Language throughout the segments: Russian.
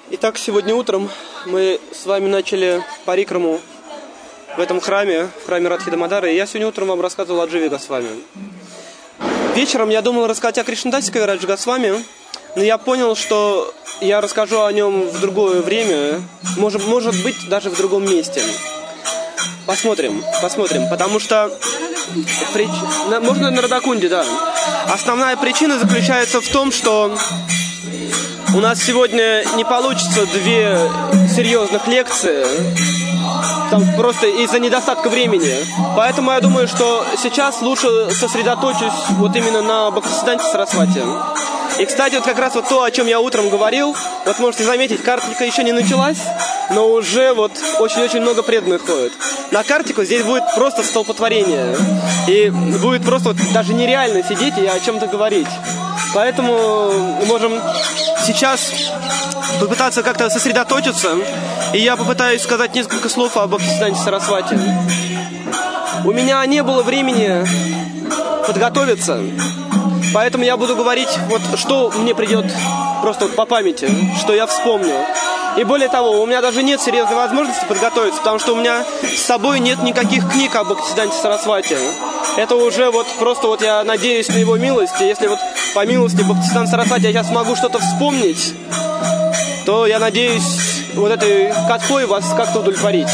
Итак, сегодня утром мы с вами начали парикраму в этом храме, в храме Радхи Дамодары. И я сегодня утром вам рассказывал о Дживе Госвами. Вечером я думал рассказать о Кришнадасе Кавираджи Госвами, но я понял, что я расскажу о нем в другое время, может быть, даже в другом месте. Посмотрим, потому что... Можно на Радакунде, да. Основная причина заключается в том, что у нас сегодня не получится две серьезных лекции, там просто из-за недостатка времени. Поэтому я думаю, что сейчас лучше сосредоточусь вот именно на Бхактисиданте Сарасвати. И, кстати, вот как раз вот то, о чем я утром говорил, вот можете заметить, картика еще не началась, но уже вот очень-очень много преданных ходит. На картику здесь будет просто столпотворение. И будет просто вот даже нереально сидеть и о чем-то говорить. Поэтому мы можем сейчас попытаться как-то сосредоточиться. И я попытаюсь сказать несколько слов об Бхактисиданте Сарасвати. У меня не было времени подготовиться. Поэтому я буду говорить, вот что мне придет просто вот по памяти, что я вспомню. И более того, у меня даже нет серьезной возможности подготовиться, потому что у меня с собой нет никаких книг об Бхактисиданте Сарасвати. Это уже вот просто вот я надеюсь на его милость. И если вот по милости Бхактисиданта Сарасвати я сейчас могу что-то вспомнить, то я надеюсь вот этой каткой вас как-то удовлетворить.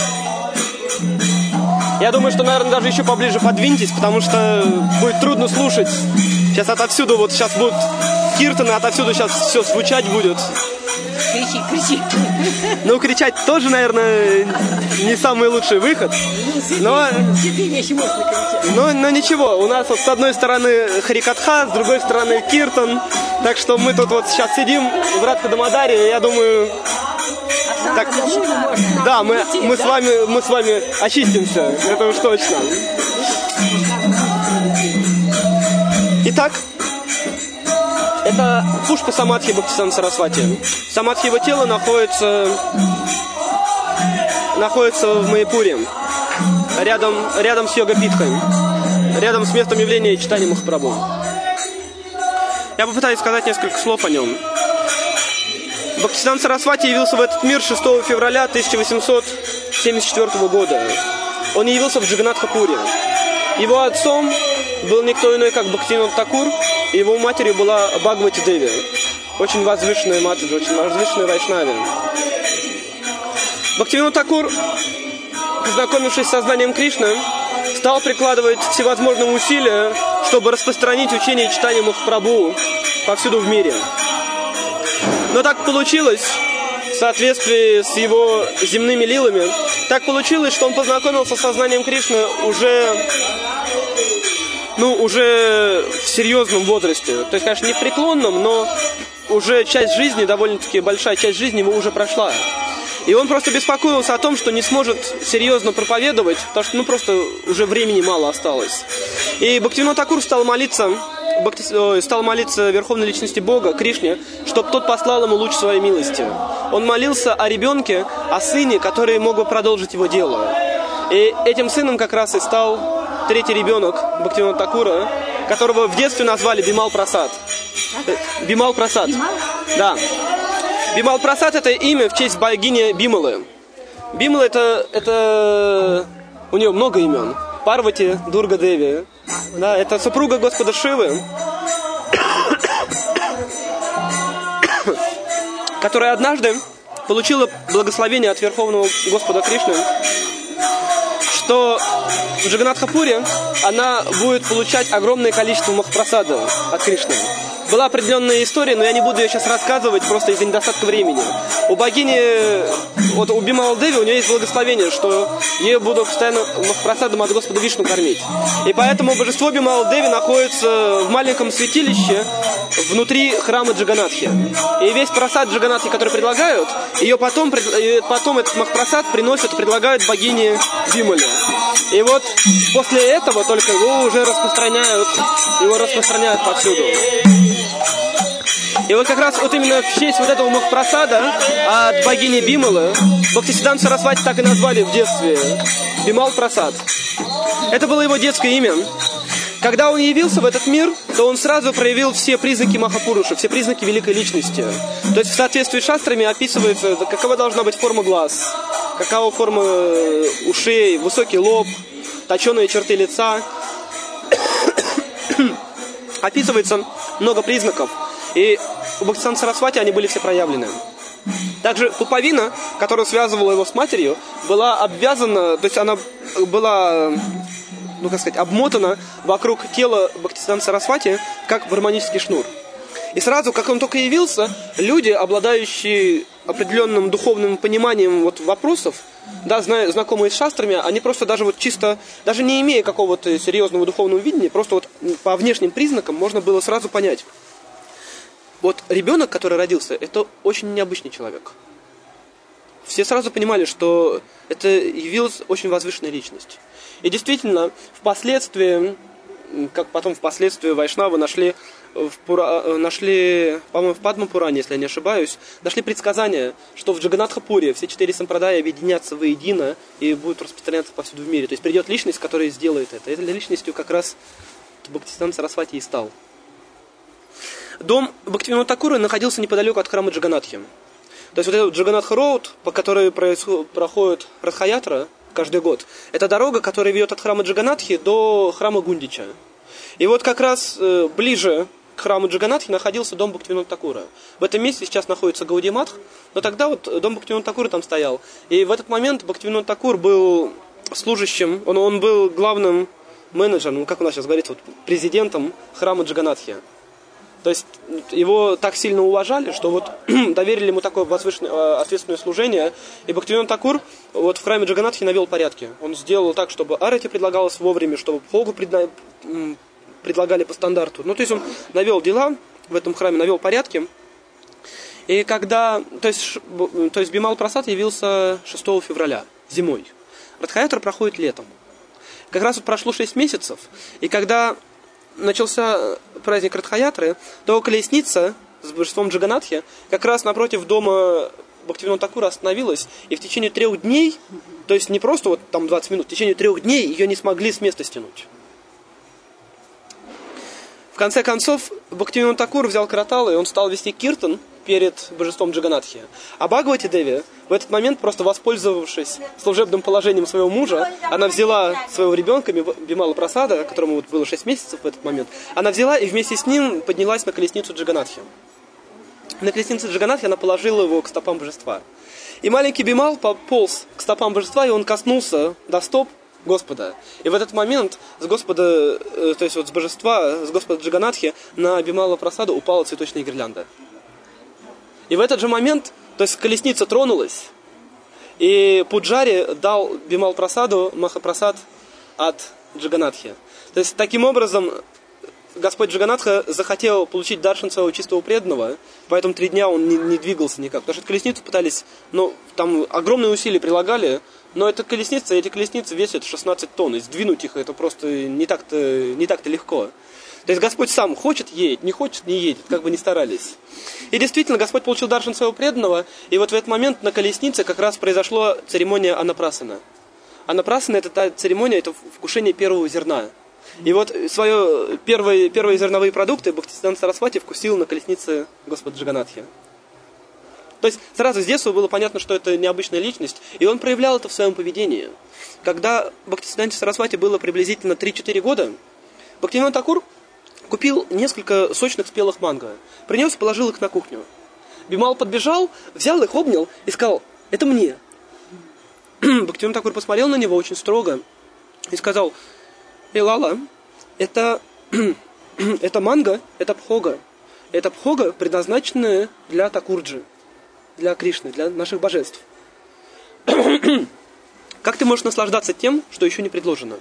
Я думаю, что, наверное, даже еще поближе подвиньтесь, потому что будет трудно слушать. Сейчас отовсюду, вот сейчас будут киртаны, отовсюду сейчас все звучать будет. Кричи. Ну, кричать тоже, наверное, не самый лучший выход. Но ничего, у нас вот с одной стороны Харикатха, с другой стороны Киртан. Так что мы тут вот сейчас сидим в Радхи Дамодаре, я думаю... Так, да, мы с вами очистимся, это уж точно. Итак, это Пушпа Самадхи Бхактисиданта Сарасвати. Самадхи его тела находится в Майяпуре, рядом с Йога-питхой, рядом с местом явления Чайтаньи Махапрабху. Я попытаюсь сказать несколько слов о нем. Бхактисиданта Сарасвати явился в этот мир 6 февраля 1874 года. Он явился в Джаганнатхапуре. Его отцом был никто иной, как Бхактивинода Такур, и его матерью была Бхагавати Деви. Очень возвышенная матаджи, очень возвышенная вайшнави. Бхактивинода Такур, познакомившись с сознанием Кришны, стал прикладывать всевозможные усилия, чтобы распространить учение Чайтаньи Махапрабху повсюду в мире. Но так получилось, в соответствии с его земными лилами, так получилось, что он познакомился с сознанием Кришны уже в серьезном возрасте. То есть, конечно, не в преклонном, но уже часть жизни, довольно-таки большая часть жизни его уже прошла. И он просто беспокоился о том, что не сможет серьезно проповедовать, потому что просто уже времени мало осталось. И Бхактивинода Такур стал молиться Верховной Личности Бога, Кришне, чтобы тот послал ему луч своей милости. Он молился о ребенке, о сыне, который мог бы продолжить его дело. И этим сыном как раз и стал третий ребенок Бхактивинода Такура, которого в детстве назвали Бимал Прасад. Бимал Прасад. Да. Бимал Прасад — это имя в честь богини Бималы. Бимала — это... У нее много имен. Парвати, Дурга Деви. Да, это супруга Господа Шивы, которая однажды получила благословение от Верховного Господа Кришны, что в Джаганнатхапуре она будет получать огромное количество махапрасада от Кришны. Была определенная история, но я не буду ее сейчас рассказывать, просто из-за недостатка времени. У богини, вот у Бималы Деви, у нее есть благословение, что ее будут постоянно махапрасадом от Господа Вишну кормить. И поэтому божество Бималы Деви находится в маленьком святилище внутри храма Джаганнатхи. И весь прасад Джаганнатхи, который предлагают, ее потом этот махапрасад приносят и предлагают богине Бимале. И вот после этого только его уже распространяют повсюду. И вот как раз вот именно в честь вот этого махапрасада от богини Бималы Бхактисиданту Сарасвати так и назвали в детстве Бимал Прасад. Это было его детское имя. когда он явился в этот мир, то он сразу проявил все признаки Махапуруши, все признаки великой личности. То есть в соответствии с шастрами описывается, какова должна быть форма глаз, какова форма ушей, высокий лоб, точеные черты лица. Описывается много признаков. И у Бхактисиданта Сарасвати они были все проявлены. Также пуповина, которая связывала его с матерью, была обвязана, то есть она была, обмотана вокруг тела Бхактисиданта Сарасвати, как гармонический шнур. И сразу, как он только явился, люди, обладающие определенным духовным пониманием вопросов, да, знакомые с шастрами, они просто даже чисто, даже не имея какого-то серьезного духовного видения, просто по внешним признакам можно было сразу понять. Ребенок, который родился, это очень необычный человек. Все сразу понимали, что это явилась очень возвышенная личность. И действительно, впоследствии вайшнавы нашли, по-моему, в Падма-Пуране, если я не ошибаюсь, нашли предсказания, что в Джаганатха-Пуре все 4 сампрадаи объединятся воедино и будут распространяться повсюду в мире. То есть придет личность, которая сделает это. Этой личностью как раз Бхактисиданта Сарасвати и стал. Дом Бхактивинода Такура находился неподалеку от храма Джаганатхи. То есть этот Джаганатха-роуд, по которой проходит Радха-ятра каждый год, это дорога, которая ведет от храма Джаганатхи до храма Гундича. И как раз ближе к храму Джаганатхи находился дом Бхактивинода Такура. В этом месте сейчас находится Гаудия-Матх, но тогда дом Бхактивинода Такура там стоял. И в этот момент Бхактивинод Такур был служащим, он был главным менеджером, как у нас сейчас говорится, президентом храма Джаганатхи. То есть его так сильно уважали, что доверили ему такое возвышенное, ответственное служение. И Бхактивинод Такур в храме Джаганатхи навел порядки. Он сделал так, чтобы арати предлагалось вовремя, чтобы бхогу предлагали по стандарту. То есть он навел дела в этом храме, навел порядки. И то есть Бимал Прасад явился 6 февраля, зимой. Радха-ятра проходит летом. Как раз прошло 6 месяцев, и когда начался праздник Радха-ятры, то колесница с божеством Джаганатхи как раз напротив дома Бхактивинода Такура остановилась, и в течение 3 дней, то есть не просто 20 минут, в течение 3 дней ее не смогли с места стянуть. В конце концов, Бхактивинод Такур взял каратал, и он стал вести киртан перед божеством Джаганатхи. А Бхагавати Деви в этот момент, просто воспользовавшись служебным положением своего мужа, она взяла своего ребенка Бимала Прасада, которому было 6 месяцев в этот момент, она взяла и вместе с ним поднялась на колесницу Джаганатхи. На колеснице Джаганатхи она положила его к стопам божества. И маленький Бимал пополз к стопам божества, и он коснулся до стоп Господа. И в этот момент с Господа, то есть с божества, с Господа Джаганатхи на Бимала Прасада упала цветочная гирлянда. И в этот же момент, то есть колесница тронулась, и Пуджари дал Бимал Прасаду Махапрасад от Джаганатхи. То есть таким образом Господь Джаганатха захотел получить даршан своего чистого преданного, поэтому 3 дня он не двигался никак. Потому что эту колесницу пытались, там огромные усилия прилагали, но эти колесницы весят 16 тонн, и сдвинуть их это просто не так-то легко. То есть Господь сам хочет едет, не хочет не едет, как бы ни старались. И действительно, Господь получил даршан своего преданного, и в этот момент на колеснице как раз произошла церемония Анапрасана. Анапрасана — это та церемония, это вкушение первого зерна. И свои первые зерновые продукты Бхактисиданта Сарасвати вкусил на колеснице Господа Джаганатхи. То есть сразу с детства было понятно, что это необычная личность, и он проявлял это в своем поведении. Когда Бхактисиданте Сарасвати было приблизительно 3-4 года, Бхактивинод Такур купил несколько сочных спелых манго, принес и положил их на кухню. Бимал подбежал, взял их, обнял и сказал: «Это мне». Бхактивинод Такур посмотрел на него очень строго и сказал: «Лала, это манго, это бхога. Это бхога, предназначенная для Такурджи, для Кришны, для наших божеств. Как ты можешь наслаждаться тем, что еще не предложено?»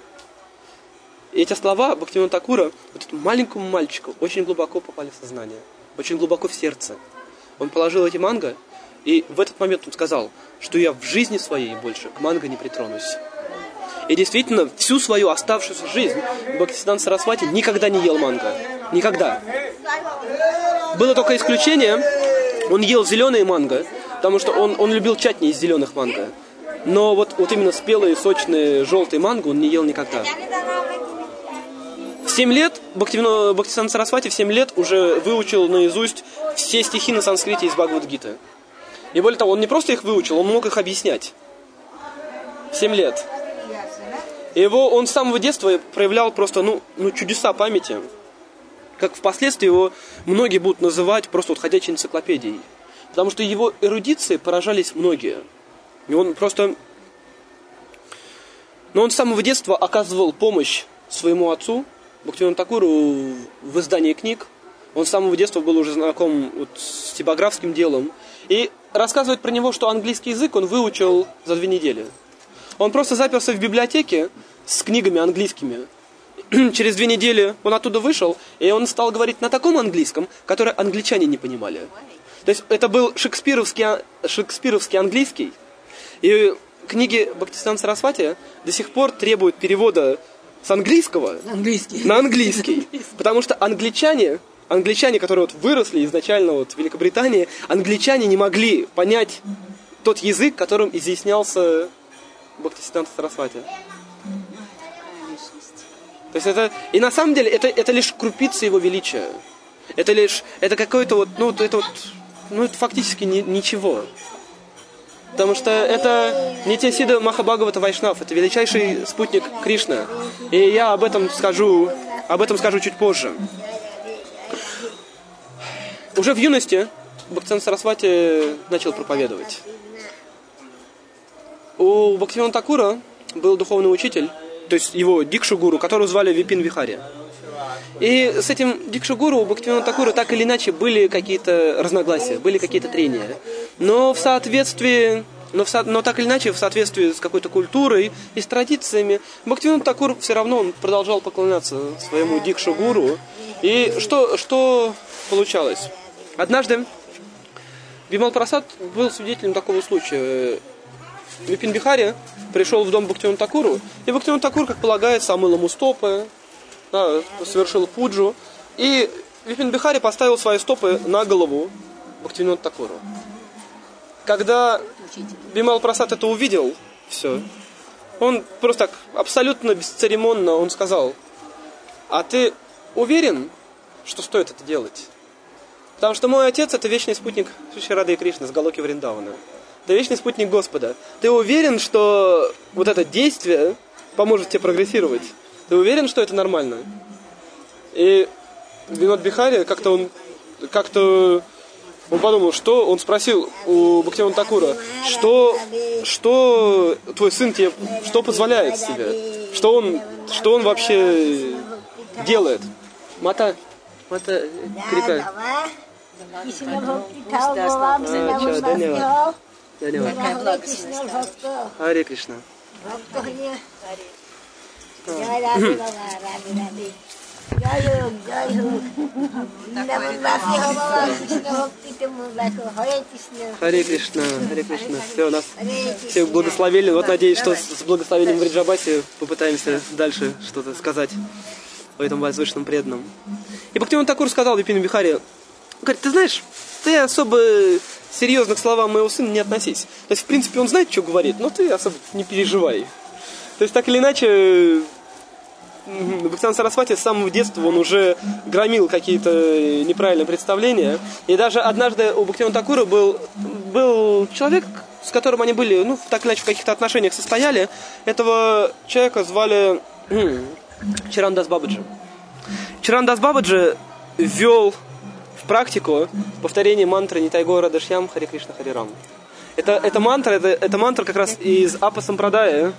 И эти слова Бхактивинода Такура этому маленькому мальчику очень глубоко попали в сознание, очень глубоко в сердце. Он положил эти манго, и в этот момент он сказал, что я в жизни своей больше к манго не притронусь. И действительно, всю свою оставшуюся жизнь Бхактисиданта Сарасвати никогда не ел манго. Никогда. Было только исключение, он ел зеленые манго, потому что он любил чатни из зеленых манго. Но вот именно спелые, сочные, желтые манго он не ел никогда. 7 лет Бхактисиданта Сарасвати в 7 лет уже выучил наизусть все стихи на санскрите из Бхагавад-гиты. И более того, он не просто их выучил, он мог их объяснять. 7 лет. И он с самого детства проявлял просто чудеса памяти. Как впоследствии его многие будут называть просто ходячей энциклопедией. Потому что его эрудиции поражались многие. И он просто... Но он с самого детства оказывал помощь своему отцу, Бхактивиноду Такуру, в издании книг. Он с самого детства был уже знаком с типографским делом. И рассказывает про него, что английский язык он выучил за 2 недели. Он просто заперся в библиотеке с книгами английскими. Через 2 недели он оттуда вышел, и он стал говорить на таком английском, который англичане не понимали. То есть это был шекспировский английский. И книги Бхактисиданта Сарасвати до сих пор требуют перевода с английского на английский. Потому что англичане, которые выросли изначально в Великобритании, англичане не могли понять тот язык, которым изъяснялся Бхактисиданта Сарасвати. То есть и на самом деле это лишь крупица его величия. Это какое-то это фактически ничего. Потому что это Нитьясида Махабхагавата Вайшнав, это величайший спутник Кришны. И я об этом скажу чуть позже. Уже в юности Бхактисиданта Сарасвати начал проповедовать. У Бхактивинода Такура был духовный учитель, то есть его Дикшу-гуру, которого звали Випин Вихари. И с этим Дикшу-гуру у Бхактивинода Такура так или иначе были какие-то разногласия, были какие-то трения. Но так или иначе, в соответствии с какой-то культурой и с традициями, Бхактивинод Такур все равно он продолжал поклоняться своему Дикшу-гуру. И что получалось? Однажды Бимал Прасад был свидетелем такого случая. Випин Бихари пришел в дом Бхактивинода Такуру, и Бхактивинод Такур, как полагается, омыл ему стопы, совершил пуджу, и Випин Бихари поставил свои стопы на голову Бхактивиноду Такуру. Когда Бимал Прасад это увидел, все, он просто так абсолютно бесцеремонно он сказал: а ты уверен, что стоит это делать? Потому что мой отец это вечный спутник Шри Рады и Кришны с Галоки Вриндавана. Это вечный спутник Господа. Ты уверен, что вот это действие поможет тебе прогрессировать? Ты уверен, что это нормально? И Винод Бихари как-то он подумал, что он спросил у Бхактивинода Такура, что твой сын тебе, что позволяет себе, что он вообще делает? Мата крика. Харе Кришна. Харе Кришна, Харе Кришна. Все, нас всех благословили. Вот надеюсь, что с благословением Вриджабаси попытаемся дальше что-то сказать о этом возвышенном преданном. И Бхактивинод Такур сказал Випину Бихари, говорит, ты знаешь, ты особо серьезно к словам моего сына не относись. То есть, в принципе, он знает, что говорит, но ты особо не переживай. То есть, так или иначе, Бхактисиданта Сарасвати с самого детства он уже громил какие-то неправильные представления. И даже однажды у Бхактивинода Такура был человек, с которым они были, так или иначе, в каких-то отношениях состояли. Этого человека звали Чарандас Бабаджи. Чарандас Бабаджи ввел в практику повторение мантры Нитайго Радашьям Харе Кришна Харе Рам. Это мантра как раз из Апа Сампрадая.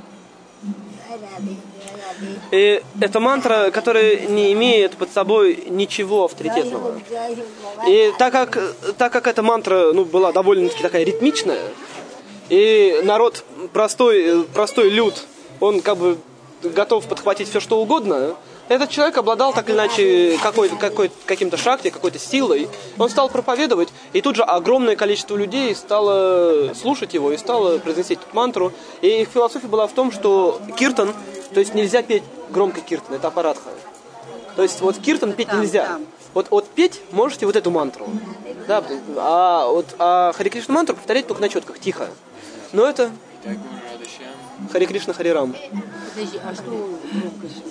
И это мантра, которая не имеет под собой ничего авторитетного. И так как эта мантра была довольно-таки такая ритмичная, и народ, простой люд, он как бы готов подхватить все что угодно, этот человек обладал так или иначе каким-то шакти, какой-то силой. Он стал проповедовать, и тут же огромное количество людей стало слушать его и стало произносить эту мантру. И их философия была в том, что киртан, то есть нельзя петь громко киртан, это аппаратха. То есть вот киртан петь нельзя. Вот петь можете вот эту мантру. Да, а Харе Кришна мантру повторять только на четках, тихо. Но это Харе Кришна Харе Рам. Подожди, а что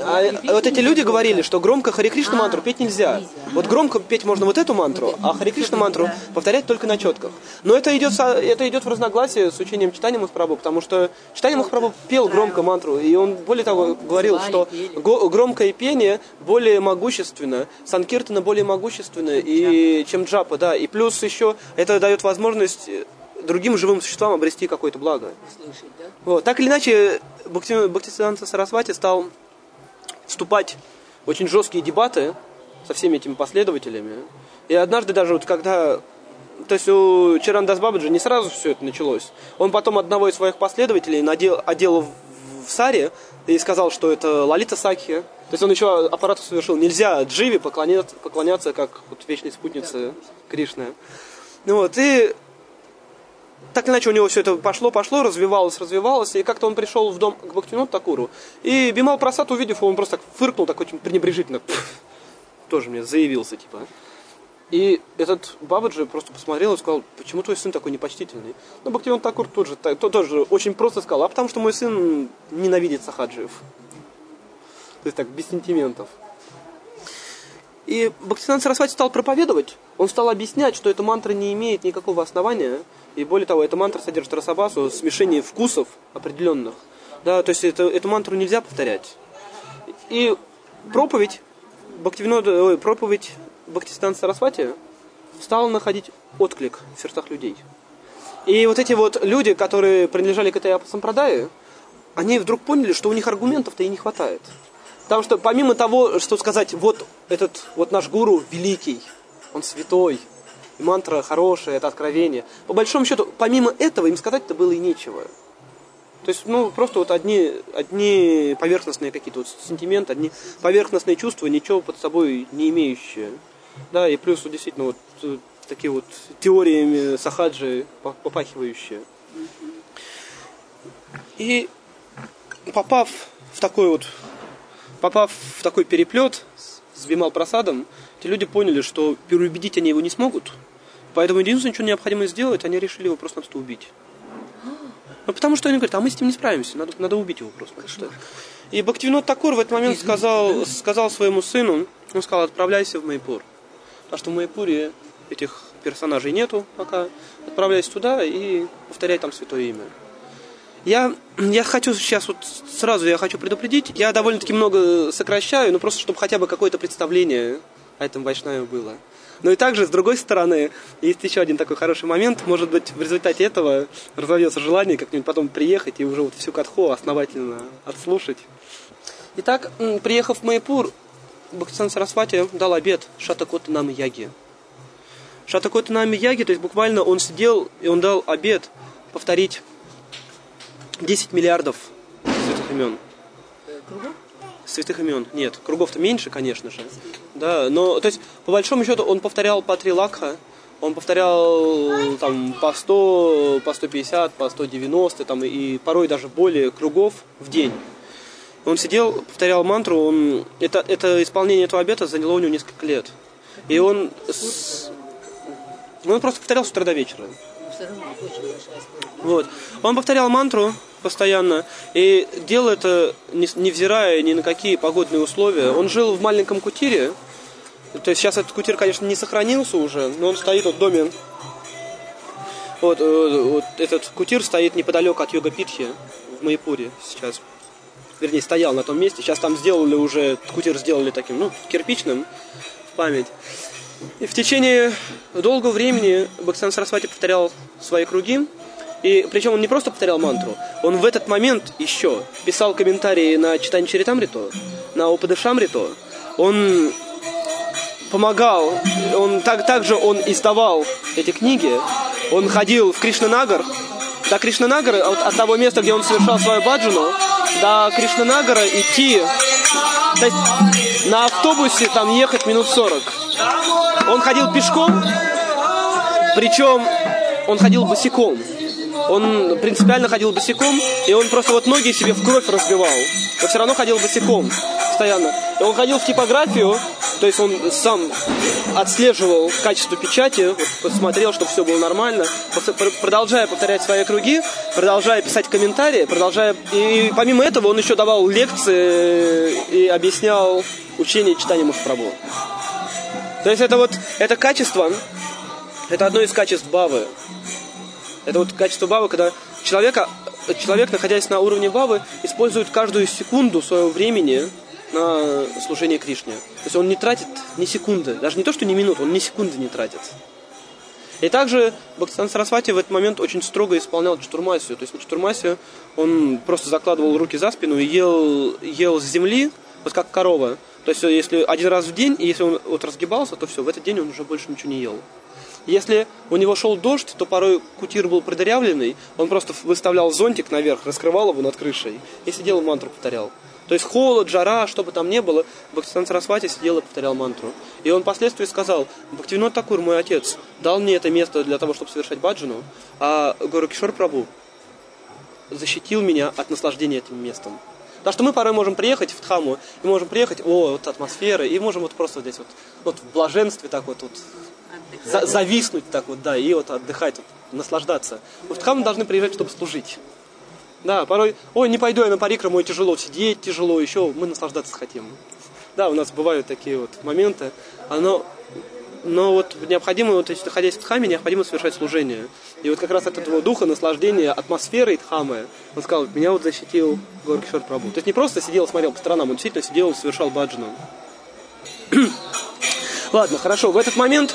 А вот эти люди говорили, что громко Харе Кришна мантру петь нельзя. Вот громко петь можно вот эту мантру, а Харе Кришна мантру повторять только на четках. Но это идет в разногласие с учением Чайтаньи Махапрабху, потому что Чайтанья Махапрабху пел громко мантру, и он, более того, говорил, что громкое пение более могущественно, санкиртана более могущественно, чем джапа, да. И плюс еще это дает возможность другим живым существам обрести какое-то благо. Вот. Так или иначе, Бхактисиданта Сарасвати стал вступать в очень жесткие дебаты со всеми этими последователями. И однажды даже вот когда... То есть у Чирандас Бабаджи не сразу все это началось. Он потом одного из своих последователей одел в сари и сказал, что это Лалита Сакхи. То есть он еще аппарату совершил. Нельзя Дживе поклоняться как вот вечной спутнице Кришны. Вот, и так или иначе у него все это пошло, развивалось, и как-то он пришел в дом к Бхактивинода Такуру, и Бимал Прасад, увидев его, он просто так фыркнул, так очень пренебрежительно, тоже мне заявился, типа. И этот Бабаджи просто посмотрел и сказал, почему твой сын такой непочтительный? Ну, Бхактивинод Такур тоже очень просто сказал, а потому что мой сын ненавидит сахаджиев. То есть так, без сентиментов. И Бхактисиданта Сарасвати стал проповедовать, он стал объяснять, что эта мантра не имеет никакого основания, и более того, эта мантра содержит расабасу, смешение вкусов определенных. Да, то есть эту мантру нельзя повторять. И проповедь Бхактисиданта Сарасвати стала находить отклик в сердцах людей. И вот эти вот люди, которые принадлежали к этой сампрадае, они вдруг поняли, что у них аргументов-то и не хватает. Потому что помимо того, что сказать, вот этот вот наш гуру великий, он святой, и мантра хорошая, это откровение, по большому счету, помимо этого им сказать-то было и нечего. То есть, просто вот одни поверхностные какие-то вот сентименты, одни поверхностные чувства, ничего под собой не имеющие. Да, и плюс вот, действительно вот такие вот теориями сахаджи попахивающие. И попав в такой переплет с Бимал Прасадом, эти люди поняли, что переубедить они его не смогут. Поэтому единственное, что необходимо сделать, они решили его просто-напросто убить. Потому что они говорят, а мы с этим не справимся, надо убить его просто. И Бхактивинод Такур в этот момент сказал своему сыну, он сказал, отправляйся в Майпур. Потому что в Майпуре этих персонажей нету пока. Отправляйся туда и повторяй там святое имя. Я хочу сейчас я хочу предупредить, я довольно-таки много сокращаю, но просто чтобы хотя бы какое-то представление о этом вайшнаве было. Но и также, с другой стороны, есть еще один такой хороший момент, может быть, в результате этого разовьется желание как-нибудь потом приехать и уже вот всю катху основательно отслушать. Итак, приехав в Майпур, Бхактисиданта Сарасвати дал обет Шатакотанами Яги. Шатакотанами Яги, то есть буквально он сидел и он дал обет повторить 10 миллиардов святых имен. Кругом? Святых имен. Нет, кругов-то меньше, конечно же. Да, но, то есть, по большому счету, он повторял по 3 лакха, он повторял там по 100, по 150, по 190, там, и порой даже более кругов в день. Он сидел, повторял мантру, это исполнение этого обета заняло у него несколько лет. И он просто повторял с утра до вечера. Вот. Он повторял мантру постоянно и делал это, невзирая ни на какие погодные условия. Он жил в маленьком кутире. То есть сейчас этот кутир, конечно, не сохранился уже, но он стоит в доме. Вот этот кутир стоит неподалеку от Йога-Питхи в Майпуре сейчас. Вернее, стоял на том месте. Сейчас там кутир сделали таким, кирпичным в память. И в течение долгого времени Бхактисиданта Сарасвати повторял свои круги. И причем он не просто повторял мантру, он в этот момент еще писал комментарии на Чайтанья Чаритамриту, на Упадешамриту. Он помогал, также он издавал эти книги. Он ходил в Кришнанагар. До Кришнанагара, от того места, где он совершал свою баджану, до Кришнанагара идти, то есть на автобусе там ехать минут 40. Он ходил пешком, причем он ходил босиком. Он принципиально ходил босиком, и он просто ноги себе в кровь разбивал. Но все равно ходил босиком постоянно. И он ходил в типографию, То есть он сам отслеживал качество печати, посмотрел, чтобы все было нормально, продолжая повторять свои круги, продолжая писать комментарии, и помимо этого он еще давал лекции и объяснял учение читания Махапрабху. То есть это качество, это одно из качеств бхавы. Это вот качество бхавы, когда человек, находясь на уровне бхавы, использует каждую секунду своего времени на служение Кришне. То есть он не тратит ни секунды, даже не то, что ни минут, он ни секунды не тратит. И также Бхактисиданта Сарасвати в этот момент очень строго исполнял чатурмасию. То есть на чатурмасию он просто закладывал руки за спину и ел с земли, вот как корова. То есть если один раз в день, и если он вот разгибался, то все, в этот день он уже больше ничего не ел. Если у него шел дождь, то порой кутир был продырявленный, он просто выставлял зонтик наверх, раскрывал его над крышей и сидел и мантру повторял. То есть холод, жара, что бы там ни было, Бхактисиданта Сарасвати сидел и повторял мантру. И он впоследствии сказал: Бхактивинод Такур, мой отец, дал мне это место для того, чтобы совершать баджану, а Горакишор Прабху защитил меня от наслаждения этим местом. Потому что мы порой можем приехать в Дхаму, и можем приехать, вот атмосфера, и можем вот просто здесь вот в блаженстве так вот зависнуть так вот, да, и вот отдыхать, вот, наслаждаться. Мы в Дхаму должны приезжать, чтобы служить. Да, порой, не пойду я на парикраму, тяжело сидеть, тяжело, еще мы наслаждаться хотим. Да, у нас бывают такие вот моменты, но вот необходимо, вот, если находясь в Дхаме, необходимо совершать служение. И вот как раз от этого духа, наслаждения, атмосферы Дхамы, он сказал: меня вот защитил Горакишор Прабху. То есть не просто сидел, смотрел по сторонам, он действительно сидел, совершал баджану. Ладно, хорошо, в этот момент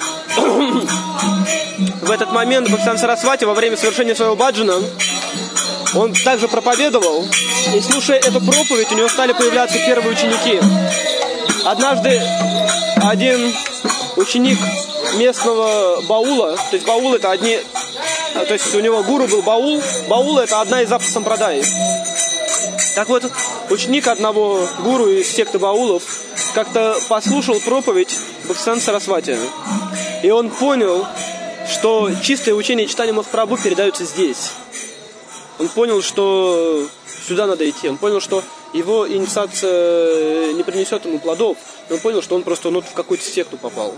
Бхактисиданта Сарасвати во время совершения своего баджана он также проповедовал, и слушая эту проповедь, у него стали появляться первые ученики. Однажды один ученик местного баула, то есть баул это то есть у него гуру был баул это одна из апа-сампрадай. Так вот, ученик одного гуру из секты баулов как-то послушал проповедь Бхактисиданта Сарасвати, и он понял, что чистое учение читания Махапрабху передается здесь. Он понял, что сюда надо идти. Он понял, что его инициация не принесет ему плодов. И он понял, что он просто в какую-то секту попал.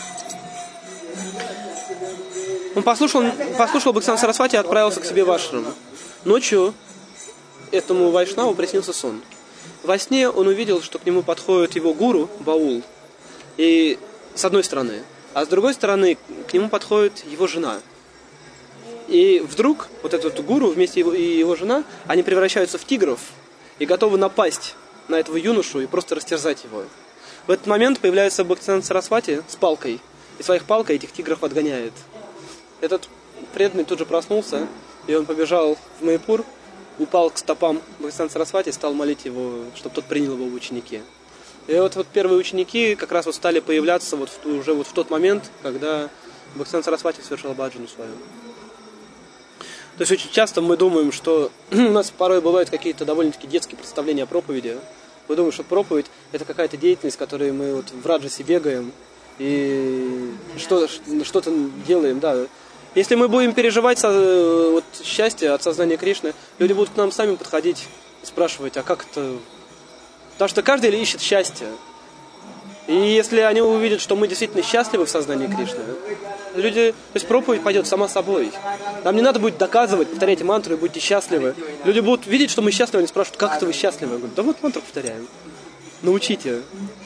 Он послушал Бхактисиданта Сарасвати и отправился к себе в ашрам. Ночью этому вайшнаву приснился сон. Во сне он увидел, что к нему подходит его гуру, баул, и с одной стороны. А с другой стороны к нему подходит его жена. И вдруг вот этот гуру вместе и его жена, они превращаются в тигров и готовы напасть на этого юношу и просто растерзать его. В этот момент появляется Бхактисиданта Сарасвати с палкой, и своих палкой этих тигров отгоняет. Этот преданный тут же проснулся, и он побежал в Майяпур, упал к стопам Бхактисиданта Сарасвати и стал молить его, чтобы тот принял его в ученики. И вот первые ученики как раз стали появляться уже в тот момент, когда Бхактисиданта Сарасвати совершил баджану свою. То есть очень часто мы думаем, что у нас порой бывают какие-то довольно-таки детские представления о проповеди. Мы думаем, что проповедь это какая-то деятельность, которой мы в раджасе бегаем и что-то делаем, да. Если мы будем переживать счастье от сознания Кришны, люди будут к нам сами подходить и спрашивать: а как это? Потому что каждый ищет счастье. И если они увидят, что мы действительно счастливы в сознании Кришны, то есть проповедь пойдет сама собой. Нам не надо будет доказывать, повторяйте мантру и будьте счастливы. Люди будут видеть, что мы счастливы, они спрашивают: как это вы счастливы? Я говорю: да вот мантру повторяем. Научите.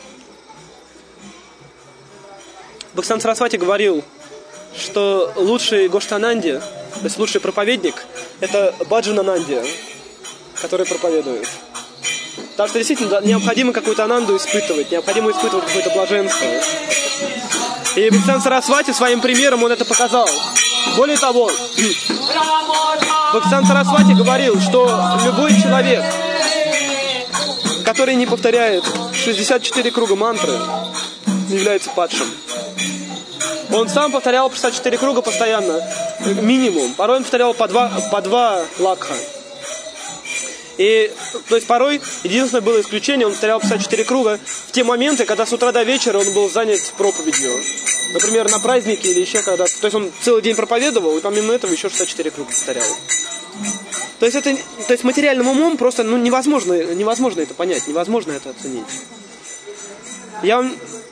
Бхактисиданта Сарасвати говорил, что лучший Гоштананди, то есть лучший проповедник, это Баджанананди, который проповедует. Потому что действительно необходимо какую-то ананду испытывать, необходимо испытывать какое-то блаженство. И Бхактисиданта Сарасвати своим примером он это показал. Более того, Бхактисиданта Сарасвати говорил, что любой человек, который не повторяет 64 круга мантры, является падшим. Он сам повторял 64 круга постоянно, минимум. Порой он повторял по два лакха. И, то есть порой, единственное было исключение, он повторял 54 круга в те моменты, когда с утра до вечера он был занят проповедью. Например, на празднике или еще когда-то. То есть он целый день проповедовал, и помимо этого еще 64 круга повторял. То есть материальным умом просто невозможно это понять, невозможно это оценить. Я вам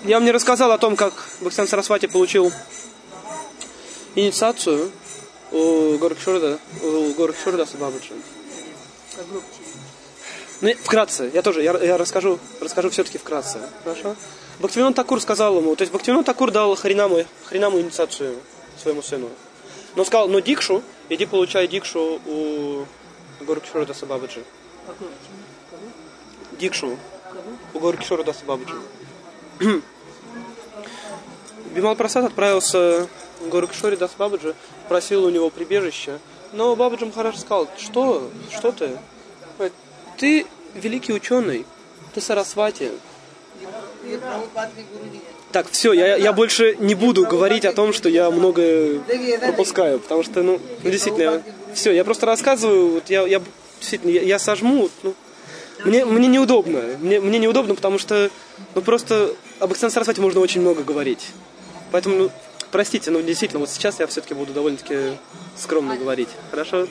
я вам не рассказал о том, как Бхактисиданта Сарасвати получил инициацию у Горакшордаса Бабаджи. Ну, вкратце, я расскажу все-таки вкратце. Хорошо? Бхактивинода Такур сказал ему, то есть Бхактивинода Такур дал Харинаму инициацию своему сыну. Но он сказал, дикшу, иди получай дикшу у Горакшордаса Бабаджи. Дикшу у Горакшордаса Бабаджи. Бимал Прасад отправился к Горакшордасу Бабаджи, просил у него прибежище. Но Бабаджи Махарадж сказал, что ты? Ты великий ученый, ты Сарасвати. Так, все, я больше не буду говорить о том, что я многое пропускаю, потому что, действительно, все, я просто рассказываю, вот действительно, я сожму, мне неудобно, мне неудобно, потому что, просто об Бхактисиданте Сарасвати можно очень много говорить, поэтому, простите, действительно, вот сейчас я все-таки буду довольно-таки скромно говорить, хорошо?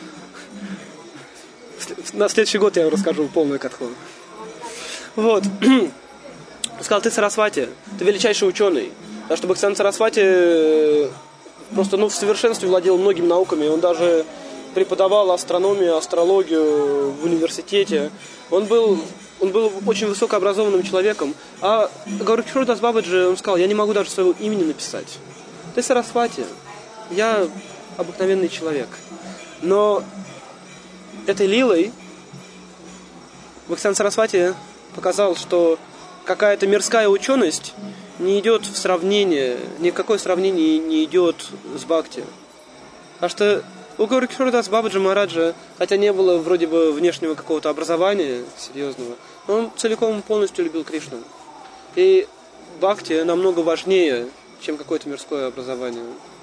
На следующий год я вам расскажу полную катху. Вот. Сказал, ты Сарасвати, ты величайший ученый. Потому что Бхактисиданта Сарасвати просто в совершенстве владел многими науками. Он даже преподавал астрономию, астрологию в университете. Он был очень высокообразованным человеком. А Горакшордас Бабаджи, он сказал, я не могу даже своего имени написать. Ты Сарасвати, я обыкновенный человек. Но этой лилой Бхактисиданта Сарасвати показал, что какая-то мирская ученость не идет в сравнение, никакое сравнение не идет с бхакти. Потому что у Горакшордаса Бабаджи Махараджа, хотя не было вроде бы внешнего какого-то образования серьезного, но он целиком полностью любил Кришну. И бхакти намного важнее, чем какое-то мирское образование.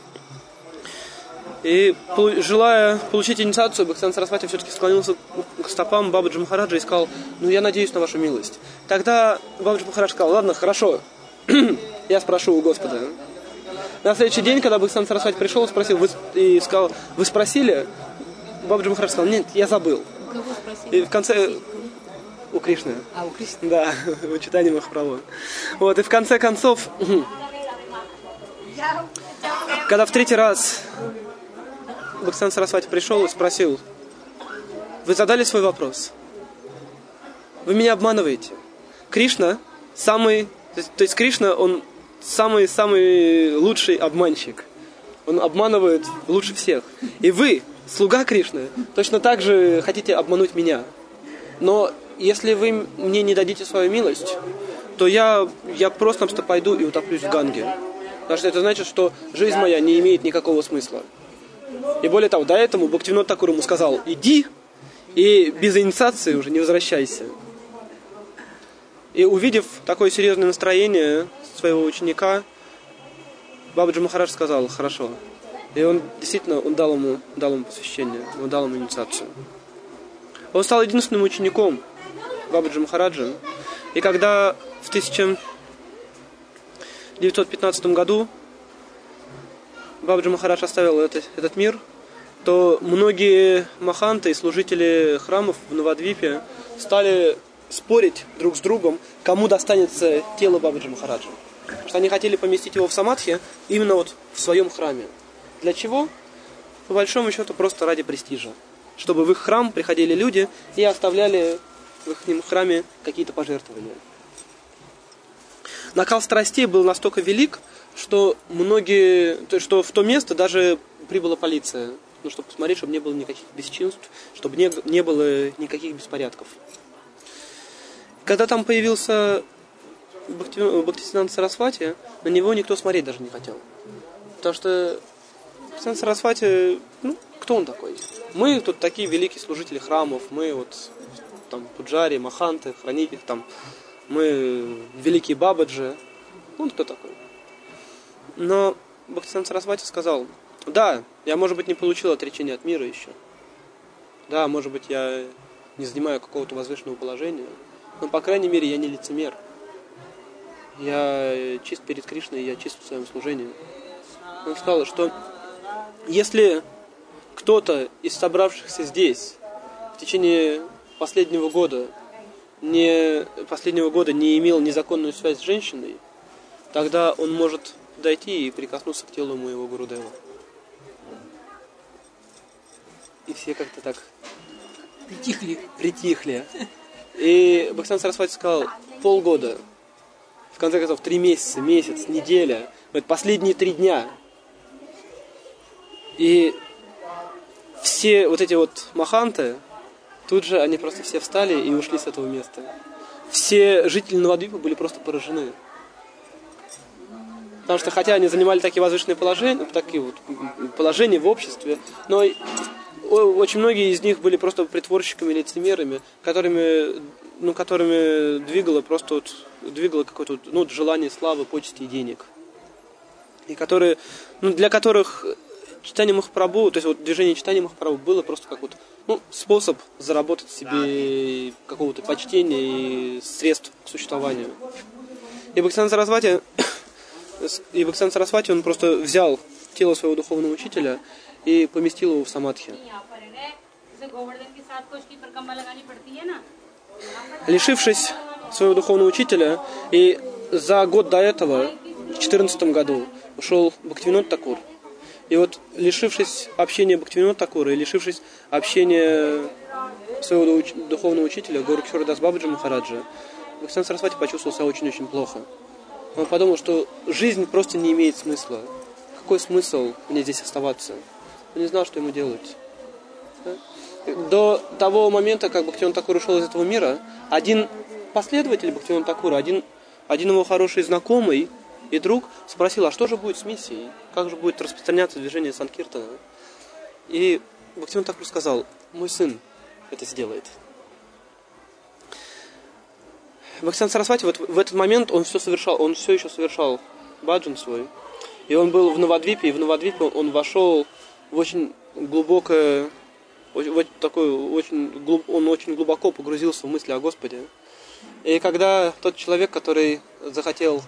И желая получить инициацию, Бхактисиданта Сарасвати все-таки склонился к стопам Бабаджи Махараджа и сказал, я надеюсь на вашу милость. Тогда Бабаджи Махарадж сказал, ладно, хорошо, я спрошу у Господа. На следующий день, когда Бхактисиданта Сарасвати пришел, спросил, и сказал, вы спросили? Бабаджи Махарадж сказал, нет, я забыл. У кого спросили? И в конце... У Кришны. У Кришны. Да, у Чайтаньи Махапрабху. Вот, и в конце концов, когда в третий раз Бхактисиданта Сарасвати пришел и спросил, вы задали свой вопрос? Вы меня обманываете. Кришна то есть Кришна, он самый лучший обманщик. Он обманывает лучше всех. И вы, слуга Кришны, точно так же хотите обмануть меня. Но если вы мне не дадите свою милость, то я просто пойду и утоплюсь в Ганге. Потому что это значит, что жизнь моя не имеет никакого смысла. И более того, до этого Бхактивинода Такур ему сказал, иди и без инициации уже не возвращайся. И увидев такое серьезное настроение своего ученика, Бабаджи Махарадж сказал, хорошо. И он действительно дал ему посвящение, он дал ему инициацию. Он стал единственным учеником Бабаджи Махараджа. И когда в 1915 году Бабаджи Махарадж оставил этот мир, то многие маханты и служители храмов в Навадвипе стали спорить друг с другом, кому достанется тело Бабаджи Махараджа. Потому что они хотели поместить его в самадхи именно в своем храме. Для чего? По большому счету просто ради престижа. Чтобы в их храм приходили люди и оставляли в их храме какие-то пожертвования. Накал страстей был настолько велик, что что в то место даже прибыла полиция, чтобы посмотреть, чтобы не было никаких бесчинств, чтобы не было никаких беспорядков. Когда там появился Бхактисиданта Сарасвати, на него никто смотреть даже не хотел. Потому что Бхактисиданта Сарасвати, кто он такой? Мы тут такие великие служители храмов, мы пуджари, маханты, хранители, мы великие бабаджи. Он кто такой? Но Бхактисиданта Сарасвати сказал, да, я, может быть, не получил отречения от мира еще. Да, может быть, я не занимаю какого-то возвышенного положения, но, по крайней мере, я не лицемер. Я чист перед Кришной, я чист в своем служении. Он сказал, что если кто-то из собравшихся здесь в течение последнего года не имел незаконную связь с женщиной, тогда он может дойти и прикоснуться к телу моего Гурудева. И все как-то так притихли. И Бхактисиданта Сарасвати сказал: полгода, в конце концов 3 месяца, месяц, неделя, это последние 3 дня. И все вот эти вот маханты, тут же они просто все встали и ушли с этого места. Все жители Навадвипы были просто поражены. Потому что хотя они занимали такие возвышенные положения в обществе, но очень многие из них были просто притворщиками, лицемерами, которыми двигало какое-то желание славы, почести и денег. И которые, для которых читание Махапрабху, то есть вот движение читания Махапрабху было просто как способ заработать себе какого-то почтения и средств к существованию. И Бхактисиданта Сарасвати, он просто взял тело своего духовного учителя и поместил его в самадхи. Лишившись своего духовного учителя, и за год до этого, в 2014 году, ушел Бхактивинода Такур. И вот, лишившись общения Бхактивинода Такура и лишившись общения своего духовного учителя Гауракишора Дас Бабаджи Махараджа, Бхактисиданта Сарасвати почувствовал себя очень-очень плохо. Он подумал, что жизнь просто не имеет смысла. Какой смысл мне здесь оставаться? Он не знал, что ему делать. До того момента, как Бхактивинода Такур ушел из этого мира, один последователь Бхактивинода Такура, один его хороший знакомый и друг спросил: а что же будет с миссией? Как же будет распространяться движение Санкиртана? И Бхактивинода Такур сказал: мой сын это сделает. Бхактисиданта Сарасвати в этот момент он все еще совершал баджан свой. И он был в Навадвипе, и в Навадвипе он вошел в очень глубокое, он очень глубоко погрузился в мысли о Господе. И когда тот человек, который захотел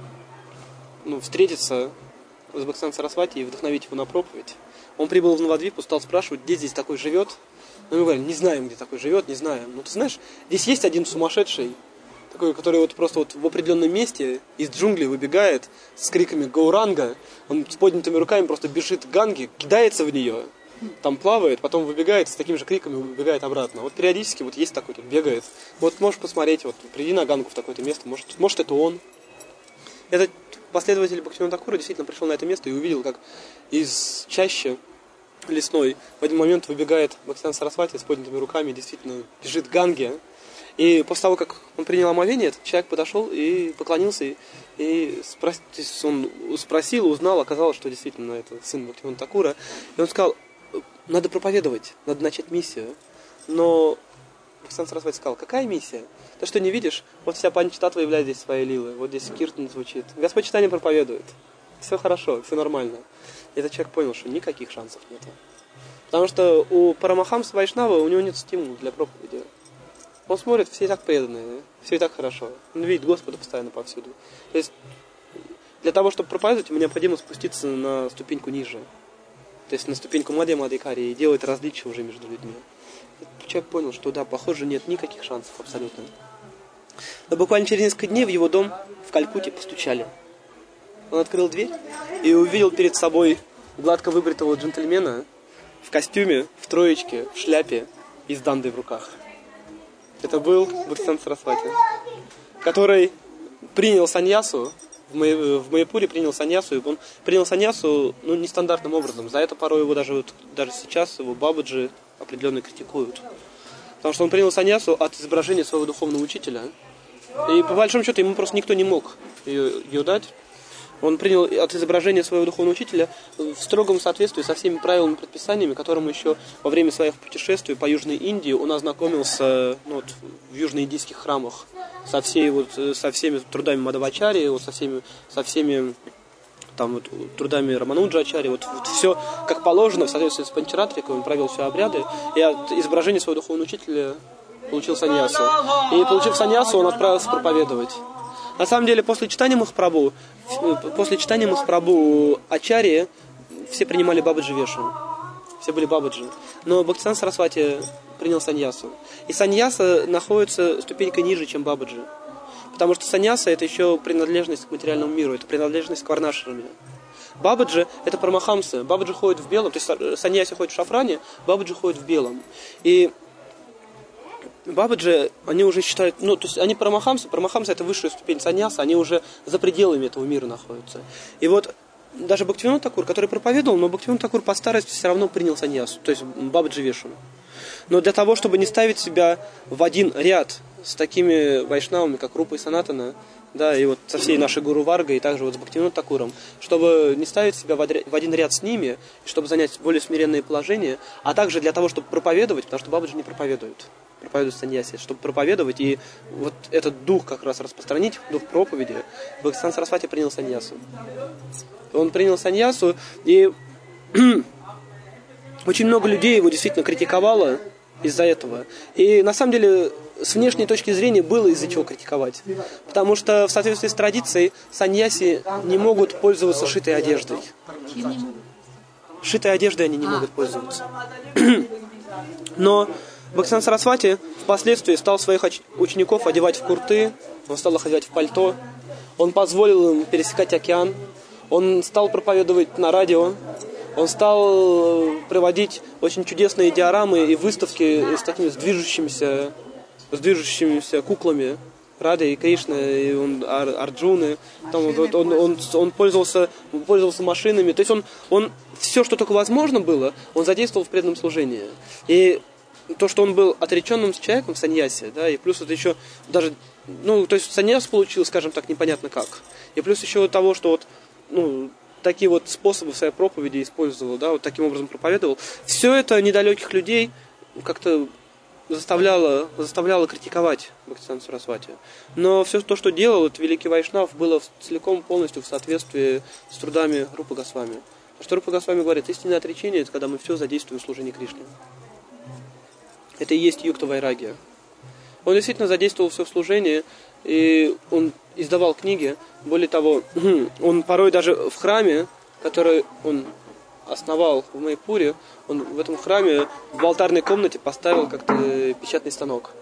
встретиться с Бхактисидантой Сарасвати и вдохновить его на проповедь, он прибыл в Навадвипу, стал спрашивать, где здесь такой живет. Мы говорили: не знаем, где такой живет, не знаем. Ты знаешь, здесь есть один сумасшедший, такой, который просто в определенном месте из джунглей выбегает с криками «Гауранга», он с поднятыми руками просто бежит к Ганге, кидается в нее, там плавает, потом выбегает с такими же криками, выбегает обратно. Вот периодически есть такой, бегает. Вот можешь посмотреть, приди на Гангу в такое-то место, может это он. Этот последователь Бхактивинода Такура действительно пришел на это место и увидел, как из чащи лесной в один момент выбегает Бхактисиданта Сарасвати с поднятыми руками, действительно бежит к Ганге. И после того, как он принял омовение, этот человек подошел и поклонился, и он спросил, узнал, оказалось, что действительно это сын Бхактивинода Такура. И он сказал: надо проповедовать, надо начать миссию. Но Бхактисиданта Сарасвати сказал: какая миссия? Ты что, не видишь? Вот вся Панчататва являет здесь свои лилы, вот здесь киртан звучит. Господь читание проповедует. Все хорошо, все нормально. И этот человек понял, что никаких шансов нет. Потому что у Парамахамса Вайшнава у него нет стимула для проповеди. Он смотрит, все и так преданные, все и так хорошо. Он видит Господа постоянно повсюду. То есть, для того, чтобы проповедовать, ему необходимо спуститься на ступеньку ниже. То есть, на ступеньку Мадья Мадхикари и делать различия уже между людьми. И человек понял, что да, похоже, нет никаких шансов абсолютно. Но буквально через несколько дней в его дом в Калькутте постучали. Он открыл дверь и увидел перед собой гладко выбритого джентльмена в костюме, в троечке, в шляпе и с дандой в руках. Это был Бхактисиданта Сарасвати, который принял саньясу, в Майяпуре принял саньясу, и он принял саньясу нестандартным образом. За это порой его даже сейчас его бабаджи определенно критикуют. Потому что он принял саньясу от изображения своего духовного учителя. И по большому счету ему просто никто не мог ее дать. Он принял от изображения своего духовного учителя в строгом соответствии со всеми правилами и предписаниями, которым еще во время своих путешествий по Южной Индии он ознакомился в южноиндийских храмах со всеми трудами Мадхавачарьи, со всеми трудами Рамануджачарьи. Все как положено, в соответствии с Панчаратрикой, он провел все обряды, и от изображения своего духовного учителя получил саньясу. И получив саньясу, он отправился проповедовать. На самом деле, после читания Махапрабху Ачарьи все принимали бабаджи вешу. Все были бабаджи. Но Бхактисиданта Сарасвати принял саньясу. И саньяса находится ступенькой ниже, чем бабаджи. Потому что саньяса это еще принадлежность к материальному миру, это принадлежность к варнашраме. Бабаджи это парамахамсы. Бабаджи ходит в белом, то есть саньяси ходит в шафране, бабаджи ходит в белом. И бабаджи, они уже считают, то есть они парамахамсы это высшая ступень саньяса, они уже за пределами этого мира находятся. И вот даже Бхактивинода Такур, который проповедовал, но Бхактивинода Такур по старости все равно принял саньясу, то есть бабаджи вешану. Но для того, чтобы не ставить себя в один ряд с такими вайшнавами, как Рупа и Санатана, да, и вот со всей нашей Гуру Варгой, и также вот с Бхактивинода Такуром, чтобы не ставить себя в один ряд с ними, чтобы занять более смиренные положения, а также для того, чтобы проповедовать, потому что бабаджи не проповедуют саньяси, чтобы проповедовать и вот этот дух как раз распространить, дух проповеди, Бхактисиданта Сарасвати принял саньясу. Он принял саньясу, и очень много людей его действительно критиковало из-за этого. И на самом деле, с внешней точки зрения, было из-за чего критиковать. Потому что в соответствии с традицией саньяси не могут пользоваться шитой одеждой. Шитой одеждой они не могут пользоваться. Но Бхактисиданта Сарасвати впоследствии стал своих учеников одевать в курты, он стал их одевать в пальто, он позволил им пересекать океан, он стал проповедовать на радио, он стал проводить очень чудесные диорамы и выставки с такими движущимися куклами Рады и Кришны, и Арджуны. Там, он пользовался машинами. То есть он все, что только возможно было, он задействовал в преданном служении. И то, что он был отреченным человеком в саньясе, да, и плюс это еще даже, то есть саньяс получил, скажем так, непонятно как. И плюс еще того, что такие вот способы в своей проповеди использовал, да, вот таким образом проповедовал. Все это недалеких людей как-то заставляло критиковать Бхактисиданта Сарасвати. Но все то, что делал этот великий вайшнав, было целиком полностью в соответствии с трудами Рупы Госвами. Потому что Рупа Госвами говорит, истинное отречение – это когда мы все задействуем в служении Кришне. Это и есть юкта вайрагия. Он действительно задействовал все в служении, и он издавал книги. Более того, он порой даже в храме, который он основал в Майпуре, он в этом храме в алтарной комнате поставил как-то печатный станок.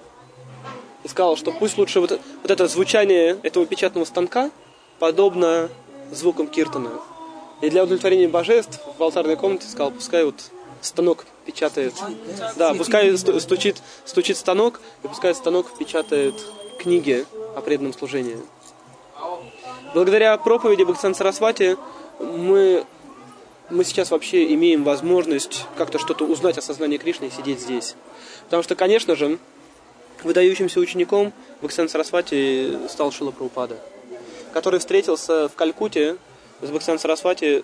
И сказал, что пусть лучше вот это звучание этого печатного станка подобно звукам киртана. И для удовлетворения божеств в алтарной комнате сказал, пускай вот станок печатает. Да, пускай стучит станок, и пускай станок печатает книги о преданном служении. Благодаря проповеди Бхактисиданта Сарасвати мы сейчас вообще имеем возможность как-то что-то узнать о сознании Кришны и сидеть здесь. Потому что, конечно же, выдающимся учеником Бхактисиданта Сарасвати стал Шрила Прабхупада, который встретился в Калькутте с Бхактисиданта Сарасвати,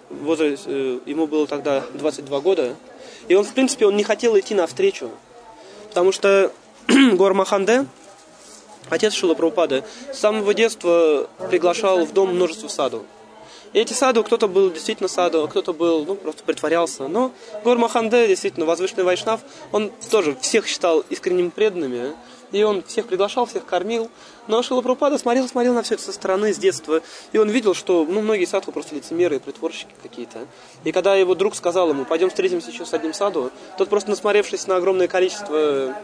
ему было тогда 22 года, и он, в принципе, он не хотел идти навстречу, потому что Гаур Маханде, отец Шрилы Прабхупады, с самого детства приглашал в дом множество саду. И эти саду, кто-то был действительно саду, а кто-то был, просто притворялся. Но Гаур Маханде, действительно, возвышенный вайшнав, он тоже всех считал искренними преданными. И он всех приглашал, всех кормил. Но Шрила Прабхупада смотрел на все это со стороны, с детства. И он видел, что многие садху просто лицемеры и притворщики какие-то. И когда его друг сказал ему, пойдем встретимся еще с одним саду, тот просто, насмотревшись на огромное количество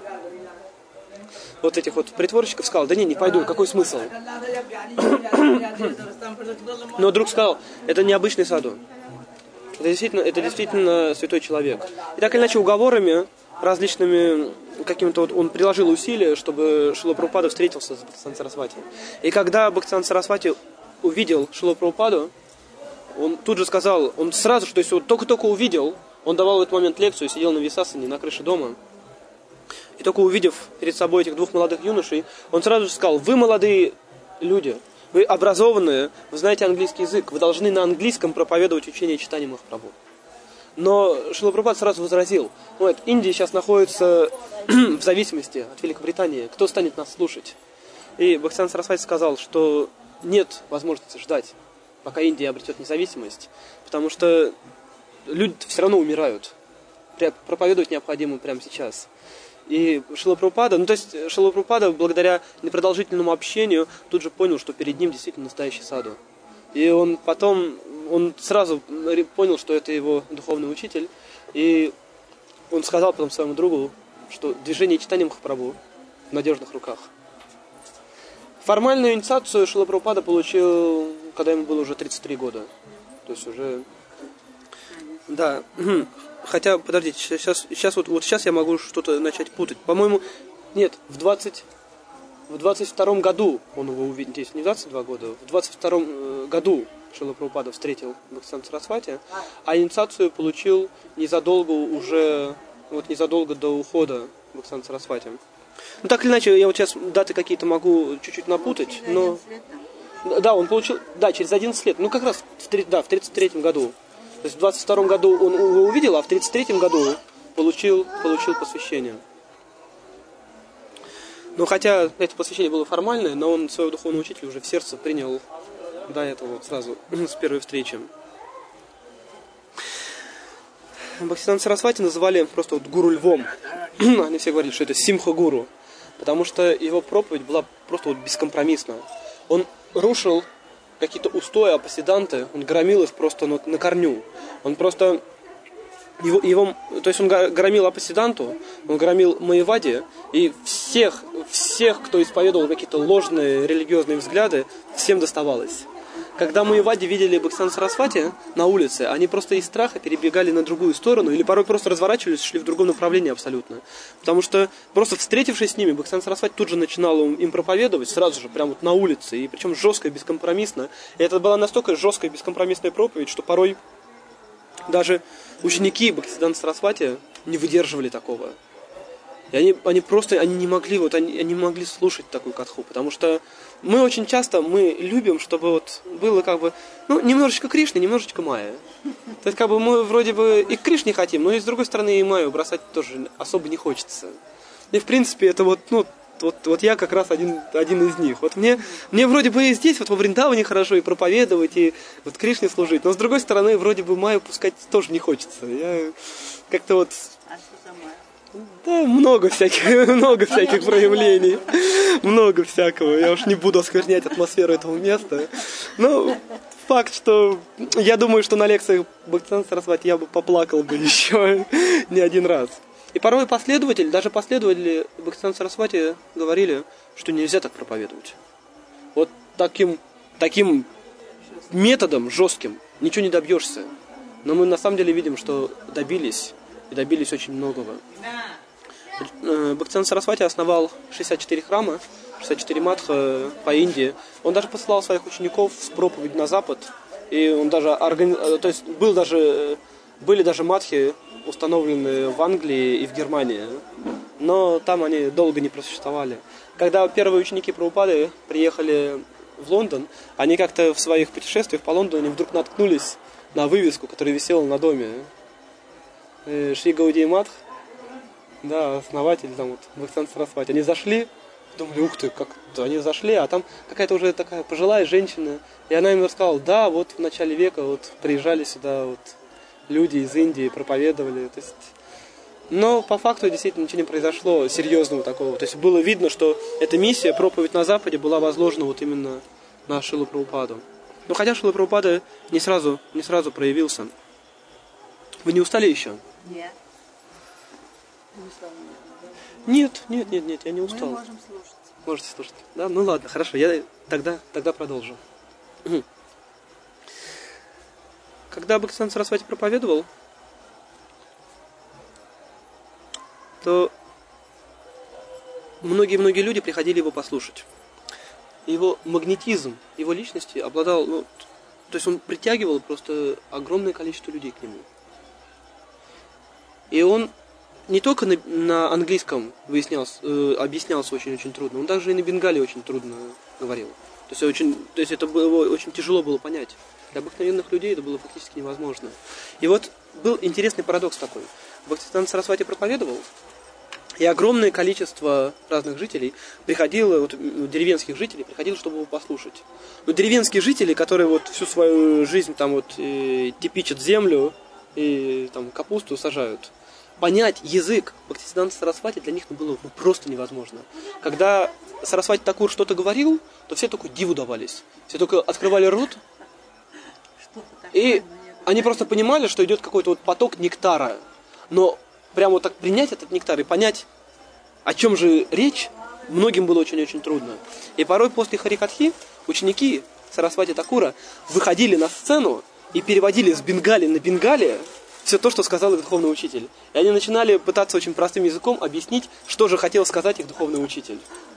вот этих вот притворщиков, сказал, да не пойду, какой смысл? Но друг сказал, это не обычный саду. Это действительно святой человек. И так или иначе уговорами различными какими-то он приложил усилия, чтобы Шрила Прабхупада встретился с Бхактисиданта Сарасвати. И когда Бхактисиданта Сарасвати увидел Шрилу Прабхупаду, он тут же сказал, он сразу же, то есть он только увидел, он давал в этот момент лекцию, сидел на Висасане, на крыше дома. И только увидев перед собой этих двух молодых юношей, он сразу же сказал, вы молодые люди, вы образованные, вы знаете английский язык, вы должны на английском проповедовать учение Чайтаньи Махапрабху. Но Шрила Прабхупада сразу возразил, Индия сейчас находится в зависимости от Великобритании, кто станет нас слушать? И Бхактисиданта Сарасвати сказал, что нет возможности ждать, пока Индия обретет независимость, потому что люди все равно умирают. Проповедовать необходимо прямо сейчас. И Шрила Прабхупада, Шрила Прабхупада, благодаря непродолжительному общению, тут же понял, что перед ним действительно настоящий саду. И он сразу понял, что это его духовный учитель. И он сказал потом своему другу, что движение Чайтаньи Махапрабху в надежных руках. Формальную инициацию Шрила Прабхупада получил, когда ему было уже 33 года. То есть уже... Да. Хотя, подождите, сейчас я могу что-то начать путать. По-моему, нет, в 22-м году он его увидел. Здесь не 22 года, в 22-м году Шрила Прабхупада встретил Бхактисиданта Сарасвати, а инициацию получил незадолго до ухода Бхактисиданта Сарасвати. Ну, так или иначе, я вот сейчас даты какие-то могу чуть-чуть напутать, но... Да, он получил, через 11 лет, ну, как раз в 33-м году. То есть в 22-м году он его увидел, а в 33-м году получил посвящение. Ну, хотя это посвящение было формальное, но он своего духовного учителя уже в сердце принял до этого сразу, с первой встречи. Бхактисиданта Сарасвати называли просто гуру львом. Они все говорили, что это симха-гуру, потому что его проповедь была просто бескомпромиссна. Он рушил какие-то устои апасиданты, он громил их просто на корню. Он просто... то есть он громил апасиданту, он громил Майявади, и всех, кто исповедовал какие-то ложные религиозные взгляды, всем доставалось. Когда Майявади видели Бхактисиданта Сарасвати на улице, они просто из страха перебегали на другую сторону, или порой просто разворачивались и шли в другом направлении абсолютно. Потому что просто встретившись с ними, Бхактисиданта Сарасвати тут же начинал им проповедовать, сразу же, прямо на улице, и причем жестко и бескомпромиссно. И это была настолько жесткая и бескомпромиссная проповедь, что порой даже ученики Бхактисиданта Сарасвати не выдерживали такого. И они не могли слушать такую катху, потому что мы очень часто любим, чтобы было немножечко Кришны, немножечко Майя. То есть мы вроде бы и к Кришне хотим, но и с другой стороны и Майю бросать тоже особо не хочется. И в принципе это я как раз один из них. Мне вроде бы и здесь, во Вриндаване хорошо, и проповедовать, и Кришне служить, но с другой стороны вроде бы Майю пускать тоже не хочется. Я как-то да, много всяких проявлений. Много всякого. Я уж не буду осквернять атмосферу этого места. Но факт, что я думаю, что на лекциях Бхактисиданта Сарасвати я бы поплакал бы еще не один раз. И порой даже последователи Бхактисиданта Сарасвати говорили, что нельзя так проповедовать. Таким методом жестким ничего не добьешься. Но мы на самом деле видим, что добились очень многого. Бхактисиданта Сарасвати основал 64 храма, 64 матха по Индии. Он даже посылал своих учеников с проповедью на Запад. И он даже были даже матхи, установленные в Англии и в Германии. Но там они долго не просуществовали. Когда первые ученики Прабхупады приехали в Лондон, они как-то в своих путешествиях по Лондону вдруг наткнулись на вывеску, которая висела на доме. Шри Гаудия Матх, да, основатель Бхактисиданта Сарасвати. Они зашли, думали, ух ты, как-то они зашли, а там какая-то уже такая пожилая женщина, и она им рассказала, да, в начале века приезжали сюда люди из Индии, проповедовали, то есть... Но по факту действительно ничего не произошло серьезного такого. То есть было видно, что эта миссия, проповедь на Западе, была возложена именно на Шрилу Прабхупаду. Но хотя Шрила Прабхупада не сразу проявился. Вы не устали еще? Нет. Нет, я не устал. Мы можем слушать. Можете слушать. Да? Ну ладно, хорошо, я тогда продолжу. Когда Бхактисиданта Сарасвати проповедовал, то многие люди приходили его послушать. Его магнетизм, его личности обладал, то есть он притягивал просто огромное количество людей к нему. И он не только на английском объяснялся очень-очень трудно, он также и на бенгале очень трудно говорил. То есть это было очень тяжело было понять. Для обыкновенных людей это было фактически невозможно. И был интересный парадокс такой. Бхактисиданта Сарасвати проповедовал, и огромное количество разных жителей приходило, деревенских жителей, приходило, чтобы его послушать. Но деревенские жители, которые всю свою жизнь типичат землю и капусту сажают, понять язык Бхактисиданта Сарасвати для них было просто невозможно. Когда Сарасвати Такур что-то говорил, то все только диву давались. Все только открывали рот, и они просто понимали, что идет какой-то поток нектара. Но прямо так принять этот нектар и понять, о чем же речь, многим было очень-очень трудно. И порой после Харикатхи ученики Сарасвати Такура выходили на сцену и переводили с бенгали на бенгале все то, что сказал их духовный учитель. И они начинали пытаться очень простым языком объяснить, что же хотел сказать их духовный учитель.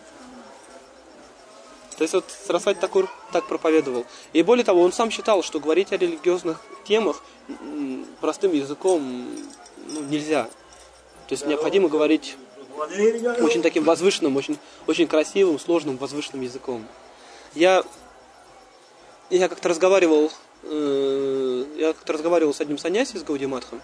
То есть вот Сарасвати Такур так проповедовал. И более того, он сам считал, что говорить о религиозных темах простым языком нельзя. То есть необходимо говорить очень таким возвышенным, очень красивым, сложным, возвышенным языком. Я как-то разговаривал с одним саньяси, с Гаудия-матхом.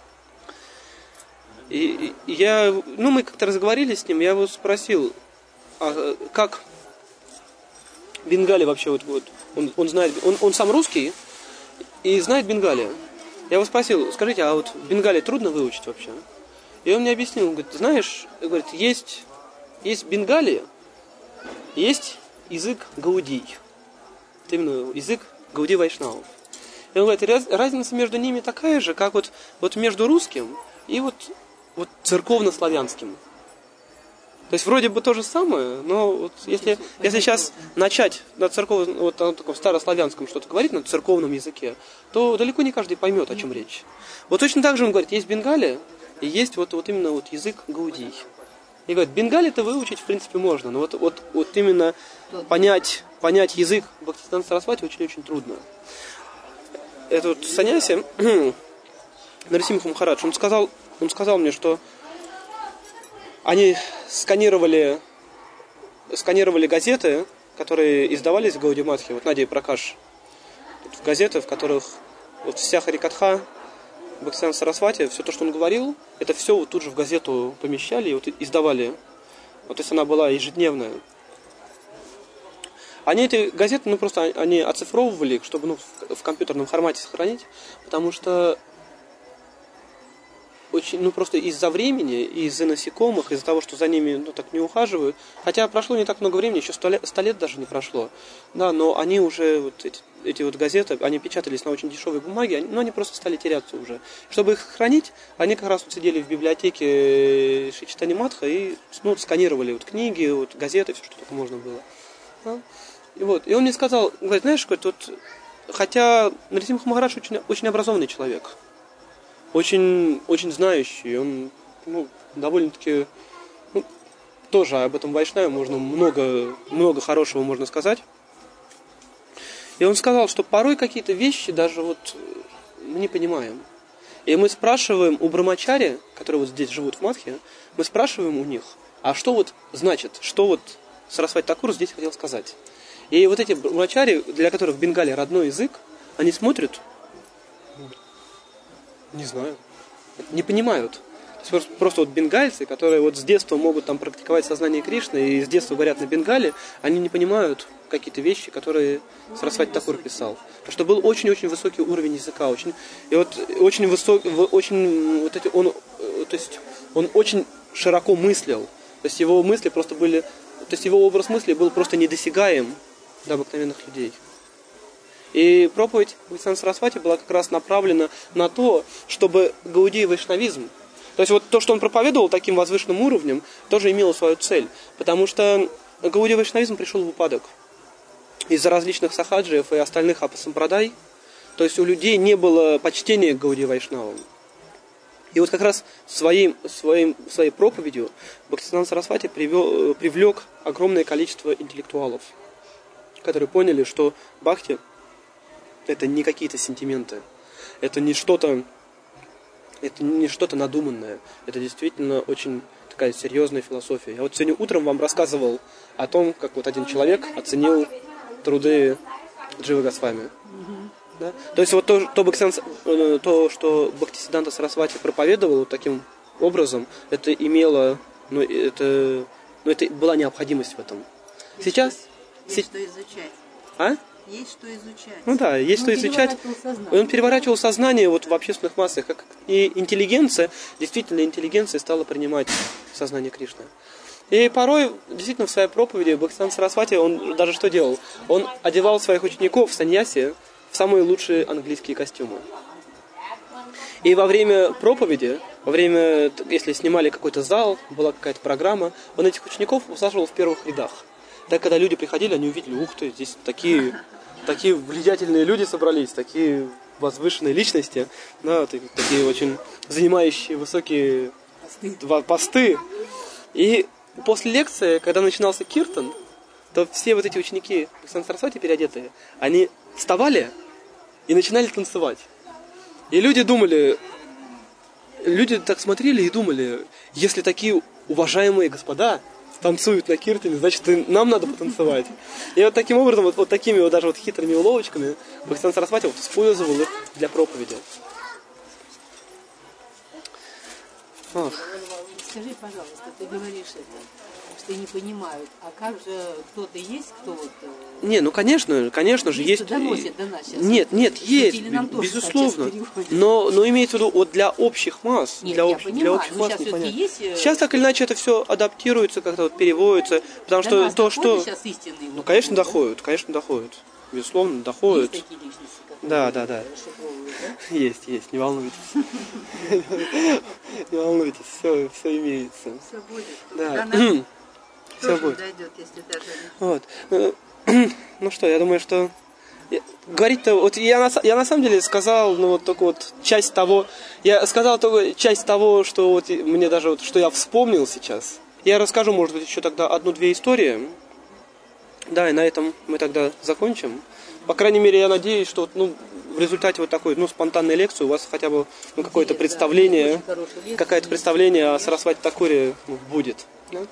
И мы как-то разговаривали с ним, я его спросил, а как бенгали вообще, он знает, он сам русский и знает бенгали. Я его спросил, скажите, а вот бенгали трудно выучить вообще? И он мне объяснил, он говорит, знаешь, говорит, есть бенгали, есть язык гаудий. Это именно язык Гауди Вайшнавов. И он говорит, разница между ними такая же, как вот между русским и вот церковно-славянским. То есть вроде бы то же самое, но вот если сейчас начать на церковном, на таком старославянском что-то говорить, на церковном языке, то далеко не каждый поймет, о чем речь. Вот точно так же он говорит, есть бенгали, и есть вот именно язык гаудий. И говорит, бенгали-то выучить в принципе можно, но вот именно понять язык Бхактисиданта Сарасвати очень-очень трудно. Этот саньяси, Нарисимха Махарадж, он сказал мне, что они сканировали газеты, которые издавались в Гаудия-матхе, вот Надя и Пракаш. Тут газеты, в которых вот вся Харикатха Бхактисиданта Сарасвати, все то, что он говорил, это все вот тут же в газету помещали и вот издавали. Вот, то есть она была ежедневная. Они эти газеты, просто они оцифровывали их, чтобы в компьютерном формате сохранить, потому что очень, просто из-за времени, из-за насекомых, из-за того, что за ними так не ухаживают, хотя прошло не так много времени, еще 100 лет даже не прошло, да, но они уже, эти газеты, они печатались на очень дешевой бумаге, но они просто стали теряться уже. Чтобы их хранить, они как раз сидели в библиотеке Шри Чайтанья Матха и сканировали книги, газеты, все, что только можно было. Да? И он мне сказал, говорит, знаешь, хотя Нарисимха Махарадж очень образованный человек, очень знающий, он довольно-таки, тоже об этом Вайшнаве можно много хорошего можно сказать. И он сказал, что порой какие-то вещи даже мы не понимаем. И мы спрашиваем у брамачари, которые здесь живут в Матхе, мы спрашиваем у них, а что значит, что Сарасвати Такур здесь хотел сказать. И эти брамачари, для которых бенгали родной язык, они смотрят, не знаю, не понимают. То есть просто бенгальцы, которые с детства могут практиковать сознание Кришны и с детства говорят на бенгале, они не понимают какие-то вещи, которые Сарасвати Такур писал. Потому что был очень-очень высокий уровень языка, он очень широко мыслил. То есть его мысли просто были, его образ мысли был просто недосягаем для обыкновенных людей. И проповедь Бхактисиданта Сарасвати была как раз направлена на то, чтобы гаудий вайшнавизм, то есть то, что он проповедовал таким возвышенным уровнем, тоже имело свою цель. Потому что гаудий вайшнавизм пришел в упадок из-за различных сахаджиев и остальных апасампрадай. То есть у людей не было почтения к гаудий вайшнавам. И как раз своей проповедью Бхактисиданта Сарасвати привлек огромное количество интеллектуалов, которые поняли, что бхакти это не какие-то сентименты, это не что-то надуманное, это действительно очень такая серьезная философия. Я сегодня утром вам рассказывал о том, как один человек оценил труды Дживы Госвами. Да? То есть то, что Бхактисиданта Сарасвати проповедовал таким образом, это имело, это была необходимость в этом. Сейчас есть что изучать. А? Есть что изучать. Да, есть что изучать. Он переворачивал сознание в общественных массах. И интеллигенция стала принимать сознание Кришны. И порой, действительно, в своей проповеди Бхактисиданта Сарасвати, он даже что делал? Он одевал своих учеников, саньяси, в самые лучшие английские костюмы. И во время проповеди во время, если снимали какой-то зал, была какая-то программа, он этих учеников усаживал в первых рядах. Так, когда люди приходили, они увидели, ух ты, здесь такие влиятельные люди собрались, такие возвышенные личности, да, такие очень занимающие высокие посты. И после лекции, когда начинался киртан, то все вот эти ученики Бхактисиданта Сарасвати переодетые, они вставали и начинали танцевать. И люди так смотрели и думали, если такие уважаемые господа танцуют на киртане, значит, и нам надо потанцевать. И вот таким образом, вот такими вот даже вот хитрыми уловочками Бхактисиданта Сарасвати вот использовал их для проповеди. Ох. Скажи, пожалуйста, ты говоришь это, что не понимают, а как же кто-то есть, кто вот... Не, ну конечно же есть. Доносит до нас сейчас. Нет, есть, безусловно. Но имеется в виду вот для общих масс, Нет, для я общих понимаю, масс но непонятно. есть... Сейчас так или иначе это все адаптируется, как-то вот переводится, потому До что нас то, доходят что... сейчас истинные Ну, конечно, доходят. Безусловно, доходят. Есть такие личности, которые Да. расшифровывают, да? Есть, не волнуйтесь. Не волнуйтесь, все имеется. Все будет. Да. До нас Все тоже будет. дойдет, если даже... Вот. Ну что, я думаю, что говорить-то, вот я на самом деле сказал, ну вот только вот часть того, я сказал только часть того, что вот мне даже вот, что я вспомнил сейчас. Я расскажу, может быть, еще тогда одну-две истории. Да, и на этом мы тогда закончим. По крайней мере, я надеюсь, что в результате вот такой спонтанной лекции у вас хотя бы какое-то представление, о Сарасвати Такуре будет. Да?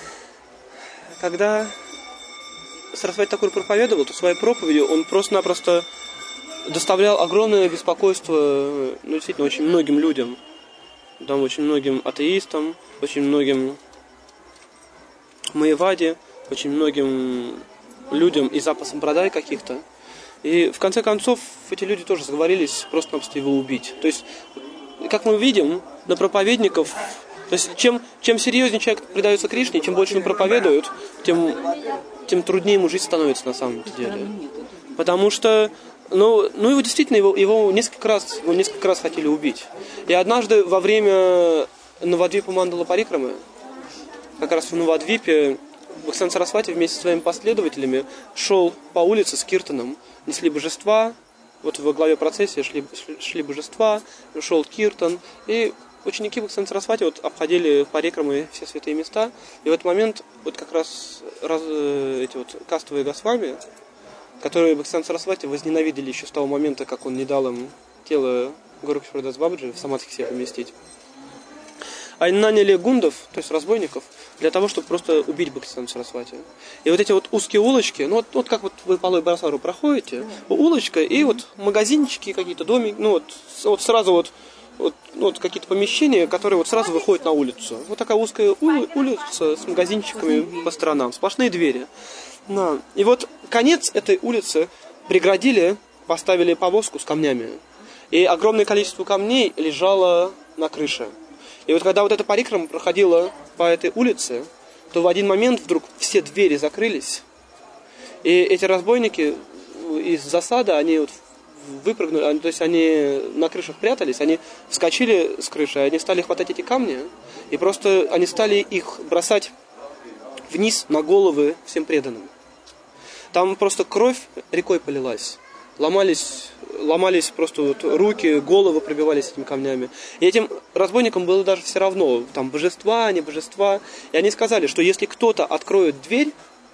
Когда Сарасвати Такур проповедовал, то своей проповедью он просто-напросто доставлял огромное беспокойство, действительно, очень многим людям. Там, очень многим атеистам, очень многим майявади, очень многим людям из Апа-сампрадай каких-то. И в конце концов эти люди тоже сговорились просто-напросто его убить. То есть, как мы видим, на проповедников... То есть, чем серьезнее человек предается Кришне, чем больше он проповедует, тем труднее ему жить становится на самом деле. Потому что, его действительно, его несколько раз хотели убить. И однажды во время Навадвипа Мандала Парикрамы, как раз в Навадвипе, Бхактисиданта Сарасвати вместе со своими последователями шел по улице с киртаном, несли божества, вот во главе процессии шли божества, шел киртан, и ученики Бхактисиданта Сарасвати вот обходили парикрамы все святые места, и в этот момент вот как раз эти вот кастовые госвами, которые Бхактисиданта Сарасвати возненавидели еще с того момента, как он не дал им тело Горакшпурдас Бабаджи в самадхи себе поместить. Они наняли гундов, то есть разбойников, для того, чтобы просто убить Бхактисиданта Сарасвати. И вот эти вот узкие улочки, вот как вот вы по Лой-Барасару проходите, улочка и вот магазинчики какие-то, домики, вот сразу вот какие-то помещения, которые вот сразу выходят на улицу. Вот такая узкая улица с магазинчиками по сторонам, сплошные двери. Да. И вот конец этой улицы преградили, поставили повозку с камнями. И огромное количество камней лежало на крыше. И вот когда вот эта парикрама проходила по этой улице, то в один момент вдруг все двери закрылись. И эти разбойники из засады, они вот выпрыгнули, то есть они на крышах прятались, они вскочили с крыши, они стали хватать эти камни, и просто они стали их бросать вниз на головы всем преданным. Там просто кровь рекой полилась. Ломались просто вот руки, головы пробивались этими камнями. И этим разбойникам было даже все равно, там божества, не божества. И они сказали, что если кто-то откроет дверь,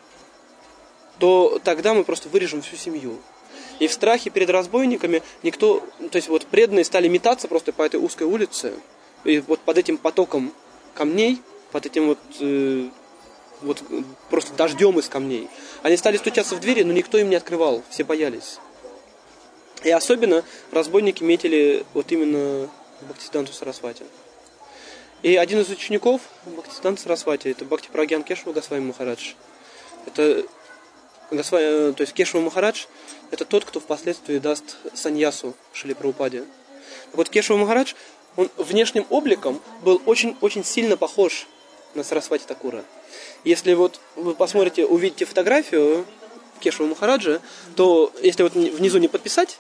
то тогда мы просто вырежем всю семью. И в страхе перед разбойниками то есть вот преданные стали метаться просто по этой узкой улице. И вот под этим потоком камней, под этим вот просто дождем из камней. Они стали стучаться в двери, но никто им не открывал, все боялись. И особенно разбойники метили вот именно Бхактисиданту Сарасвати. И один из учеников Бхактисиданта Сарасвати, это Бхакти-Прагьян Кешава Госвами Махарадж. То есть Кешава Махарадж, это тот, кто впоследствии даст саньясу Шриле Прабхупаде. Так вот, Кешава Махарадж, он внешним обликом был очень-очень сильно похож на Сарасвати Такура. Если вот вы увидите фотографию Кешава Махараджа, то если вот внизу не подписать,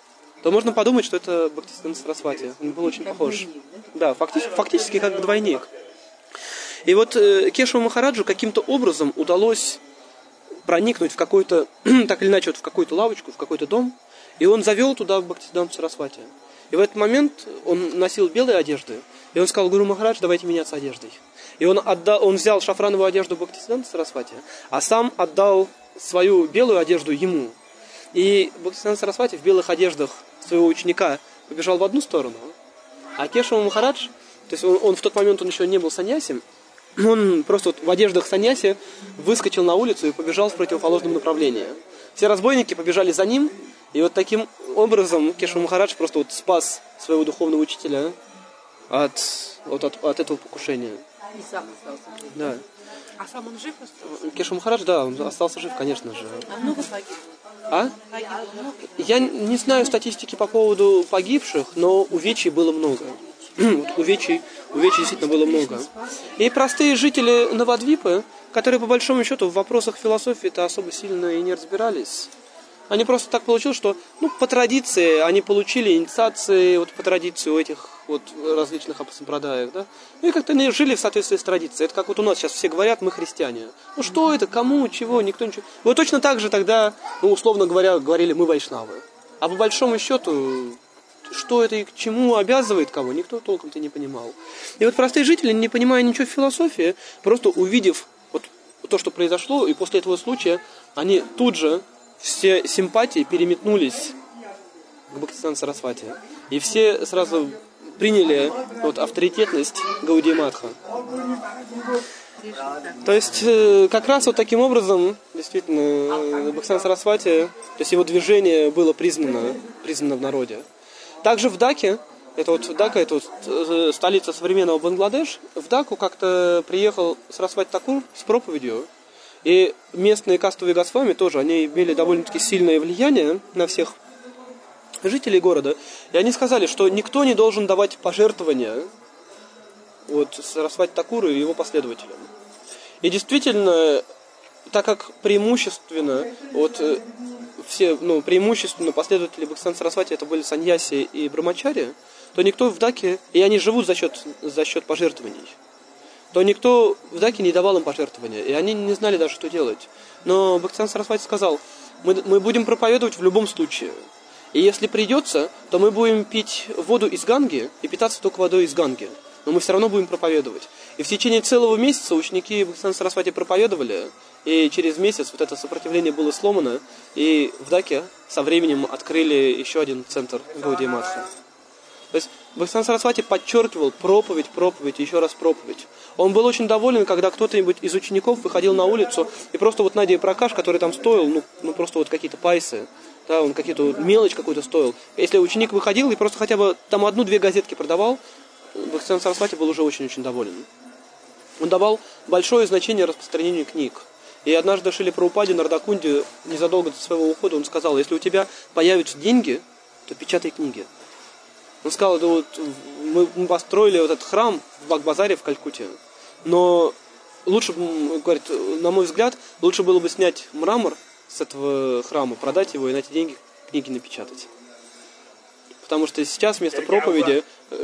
то можно подумать, что это Бхактисиданта Сарасвати. Он был очень похож. Да, фактически как двойник. И вот Кешаву Махараджу каким-то образом удалось проникнуть в какой-то, так или иначе, вот в какую-то лавочку, в какой-то дом, и он завел туда Бхактисиданту Сарасвати. И в этот момент он носил белые одежды, и он сказал: Гуру Махарадж, давайте меняться одеждой. И он взял шафрановую одежду Бхактисиданта Сарасвати, а сам отдал свою белую одежду ему. И Бхактисиданта Сарасвати в белых одеждах своего ученика побежал в одну сторону, а Кешава Махарадж, то есть он в тот момент он еще не был саньяси, он просто вот в одеждах саньяси выскочил на улицу и побежал в противоположном направлении. Все разбойники побежали за ним, и вот таким образом Кешава Махарадж просто вот спас своего духовного учителя от этого покушения. И сам остался жив. Да. А сам он жив остался? Кешава Махарадж, да, он остался жив, конечно же. А много погибло? А? Погибло много? Я не знаю статистики по поводу погибших, но увечий было много. Увечий действительно было много. И простые жители Навадвипы, которые по большому счету в вопросах философии-то особо сильно и не разбирались, они просто так получилось, что по традиции они получили инициации, вот по традиции у этих вот различных апасампрадаев, да, и как-то они жили в соответствии с традицией. Это как вот у нас сейчас все говорят: мы христиане. Что это, кому, чего, никто ничего. Вот точно так же тогда, условно говоря, говорили: мы вайшнавы. А по большому счету, что это и к чему обязывает кого, никто толком-то не понимал. И вот простые жители, не понимая ничего в философии, просто увидев вот то, что произошло, и после этого случая, они тут же все симпатии переметнулись к Бхактисиданту Сарасвати. И все сразу приняли вот авторитетность Гаудия Матха. То есть, как раз вот таким образом, действительно, Бхактисиданта Сарасвати, то есть его движение было признано в народе. Также в Даке, Дака, это вот столица современного Бангладеш, в Даку как-то приехал Сарасвати Такур с проповедью. И местные кастовые госвами тоже, они имели довольно-таки сильное влияние на всех жителей города. И они сказали, что никто не должен давать пожертвования вот Сарасвати Такуру и его последователям. И действительно, так как преимущественно последователи Бхактисиданта Сарасвати это были саньяси и брамачари, то никто в Даке, и они живут за счет пожертвований, то никто в Даке не давал им пожертвования, и они не знали даже, что делать. Но Бхактисиданта Сарасвати сказал: мы будем проповедовать в любом случае. И если придется, то мы будем пить воду из Ганги и питаться только водой из Ганги. Но мы все равно будем проповедовать. И в течение целого месяца ученики Бхактисиданта Сарасвати проповедовали, и через месяц вот это сопротивление было сломано, и в Даке со временем открыли еще один центр Гаудия Матха. То есть Бхактисиданта Сарасвати подчеркивал проповедь, еще раз проповедь. Он был очень доволен, когда кто-нибудь из учеников выходил на улицу, и просто вот Надя Пракаш, который там стоил, просто вот какие-то пайсы, да, он какие-то мелочь какую-то стоил. Если ученик выходил и просто хотя бы там 1-2 газетки продавал, Бхактисиданта Сарасвати был уже очень-очень доволен. Он давал большое значение распространению книг. И однажды Шрила Прабхупаде Нардакунде незадолго до своего ухода он сказал: если у тебя появятся деньги, то печатай книги. Он сказал: да вот мы построили вот этот храм в Баг-базаре в Калькутте, но лучше, говорит, на мой взгляд, лучше было бы снять мрамор с этого храма, продать его и на эти деньги книги напечатать. Потому что сейчас вместо проповеди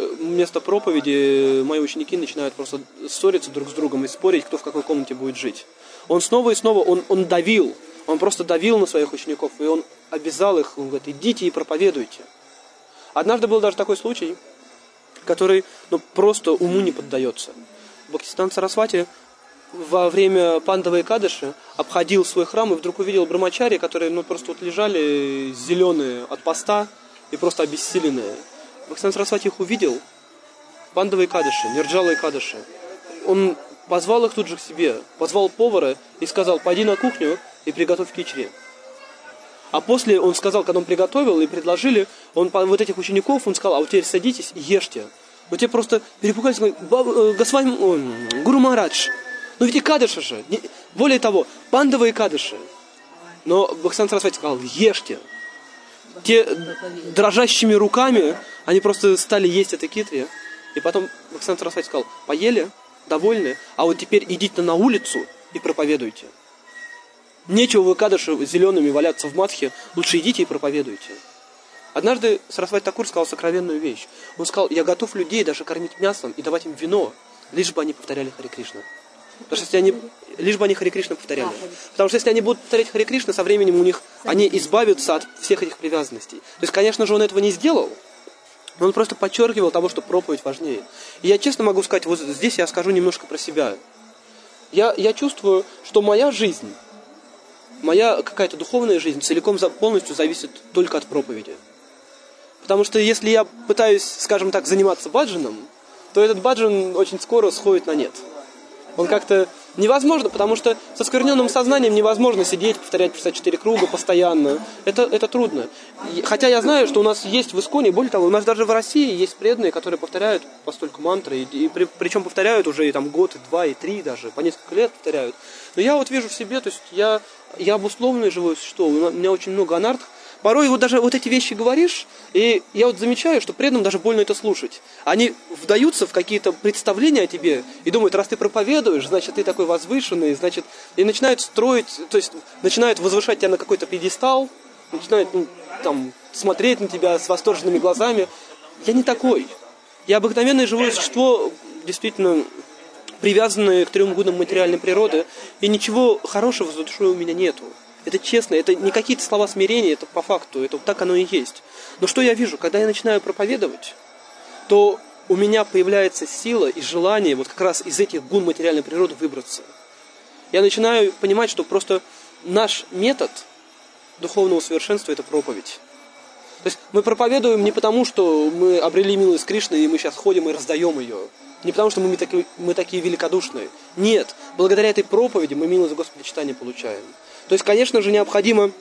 мои ученики начинают просто ссориться друг с другом и спорить, кто в какой комнате будет жить. Он снова и снова, он давил, он просто давил на своих учеников, и он обязал их, он говорит: идите и проповедуйте. Однажды был даже такой случай, который просто уму не поддается. Бхактисиданта Сарасвати во время Пандава Экадаши обходил свой храм и вдруг увидел брамачари, которые просто вот лежали зеленые от поста и просто обессиленные. Бхактисиданта Сарасвати их увидел, Пандава Экадаши, Нирджала Экадаши. Он позвал их тут же к себе, позвал повара и сказал: пойди на кухню и приготовь кичри. А после он сказал, когда он приготовил и предложили, он вот этих учеников, он сказал: а вот теперь садитесь и ешьте. Вот те просто перепугались, говорят: Госвами, Гуру Махарадж, ведь Экадаши же. Более того, Пандава Экадаши. Но Бхактисиданта Сарасвати сказал: ешьте. Те дрожащими руками, они просто стали есть это китри. И потом Бхактисиданта Сарасвати сказал: поели, довольны, а вот теперь идите на улицу и проповедуйте. Нечего в Экадаши зелеными валяться в матхе, лучше идите и проповедуйте. Однажды Сарасвати Такур сказал сокровенную вещь. Он сказал, я готов людей даже кормить мясом и давать им вино, лишь бы они повторяли Харе Кришна. Потому что если они, лишь бы они Харе Кришна повторяли. Потому что если они будут повторять Харе Кришна, со временем у них, они избавятся от всех этих привязанностей. То есть, конечно же, он этого не сделал, но он просто подчеркивал того, что проповедь важнее. И я честно могу сказать, вот здесь я скажу немножко про себя. Я чувствую, что моя жизнь, моя какая-то духовная жизнь целиком полностью зависит только от проповеди. Потому что если я пытаюсь, скажем так, заниматься баджаном, то этот баджан очень скоро сходит на нет. Он как-то невозможно, потому что со скверненным сознанием невозможно сидеть, повторять 54 круга постоянно. Это трудно. Хотя я знаю, что у нас есть в Исконе, более того, у нас даже в России есть преданные, которые повторяют по столько мантры, причем повторяют уже и там год, и два, и три даже, по несколько лет повторяют. Но я вот вижу в себе, то есть я обусловленное живое существо, у меня очень много анартх. Порой вот даже вот эти вещи говоришь, и я вот замечаю, что преданным даже больно это слушать. Они вдаются в какие-то представления о тебе и думают, раз ты проповедуешь, значит, ты такой возвышенный, значит, и начинают строить, то есть начинают возвышать тебя на какой-то пьедестал, начинают смотреть на тебя с восторженными глазами. Я не такой. Я обыкновенное живое существо, действительно привязанное к 3 гунам материальной природы, и ничего хорошего за душой у меня нету. Это честно, это не какие-то слова смирения, это по факту, это так оно и есть. Но что я вижу, когда я начинаю проповедовать, то у меня появляется сила и желание вот как раз из этих гун материальной природы выбраться. Я начинаю понимать, что просто наш метод духовного совершенства – это проповедь. То есть мы проповедуем не потому, что мы обрели милость Кришны, и мы сейчас ходим и раздаем ее. Не потому, что мы такие великодушные. Нет, благодаря этой проповеди мы милость Господа читания получаем. То есть, конечно же, необходимо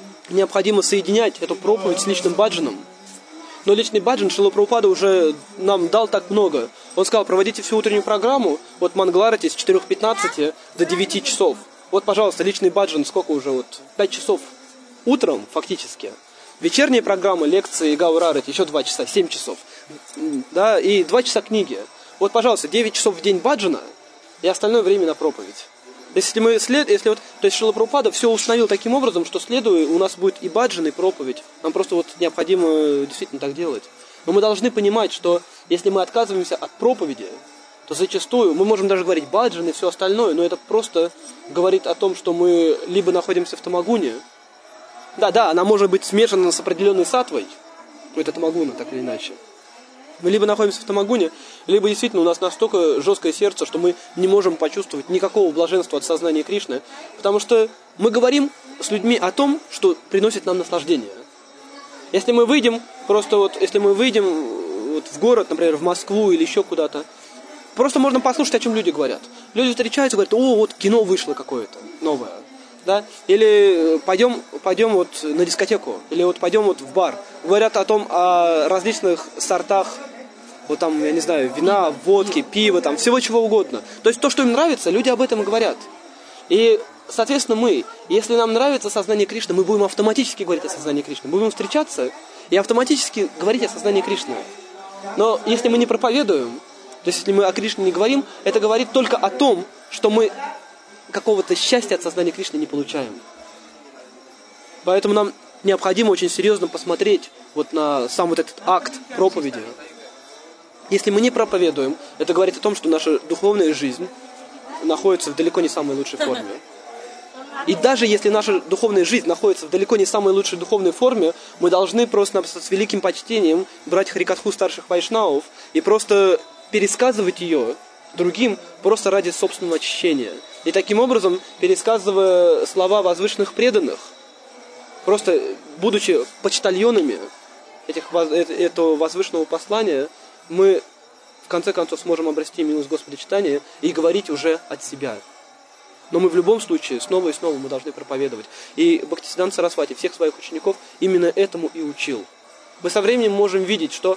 соединять эту проповедь с личным баджаном. Но личный баджан Шрила Прабхупада уже нам дал так много. Он сказал, проводите всю утреннюю программу от Мангаларати с 4:15 до 9 часов. Вот, пожалуйста, личный баджан сколько уже? 5 часов утром фактически. Вечерняя программа, лекции и Гаурарати еще 2 часа, 7 часов. Да, и 2 часа книги. Вот, пожалуйста, 9 часов в день баджана и остальное время на проповедь. То есть Шрила Прабхупада все установил таким образом, что следуя, у нас будет и баджан, и проповедь. Нам просто необходимо действительно так делать. Но мы должны понимать, что если мы отказываемся от проповеди, то зачастую мы можем даже говорить баджан и все остальное, но это просто говорит о том, что мы либо находимся в тамагуне, да, она может быть смешана с определенной сатвой, это тамагуна, так или иначе. Мы либо находимся в тамагуне, либо действительно у нас настолько жесткое сердце, что мы не можем почувствовать никакого блаженства от сознания Кришны, потому что мы говорим с людьми о том, что приносит нам наслаждение. Если мы выйдем в город, например, в Москву или еще куда-то, просто можно послушать, о чем люди говорят. Люди встречаются и говорят, вот кино вышло какое-то новое. Да? Или пойдем на дискотеку, или пойдем в бар. Говорят о различных сортах, я не знаю, вина, водки, пива, всего чего угодно. То есть то, что им нравится, люди об этом и говорят. И, соответственно, если нам нравится сознание Кришны, мы будем автоматически говорить о сознании Кришны. Будем встречаться и автоматически говорить о сознании Кришны. Но если мы не проповедуем, то есть если мы о Кришне не говорим, это говорит только о том, что мы какого-то счастья от сознания Кришны не получаем. Поэтому нам необходимо очень серьезно посмотреть на сам этот акт проповеди. Если мы не проповедуем, это говорит о том, что наша духовная жизнь находится в далеко не самой лучшей форме. И даже если наша духовная жизнь находится в далеко не самой лучшей духовной форме, мы должны просто с великим почтением брать харикатху старших вайшнавов и просто пересказывать ее другим просто ради собственного очищения. И таким образом, пересказывая слова возвышенных преданных, просто будучи почтальонами этого возвышенного послания, мы в конце концов сможем обрести милость Господа читания и говорить уже от себя. Но мы в любом случае снова и снова мы должны проповедовать. И Бхактисиддханта Сарасвати всех своих учеников именно этому и учил. Мы со временем можем видеть, что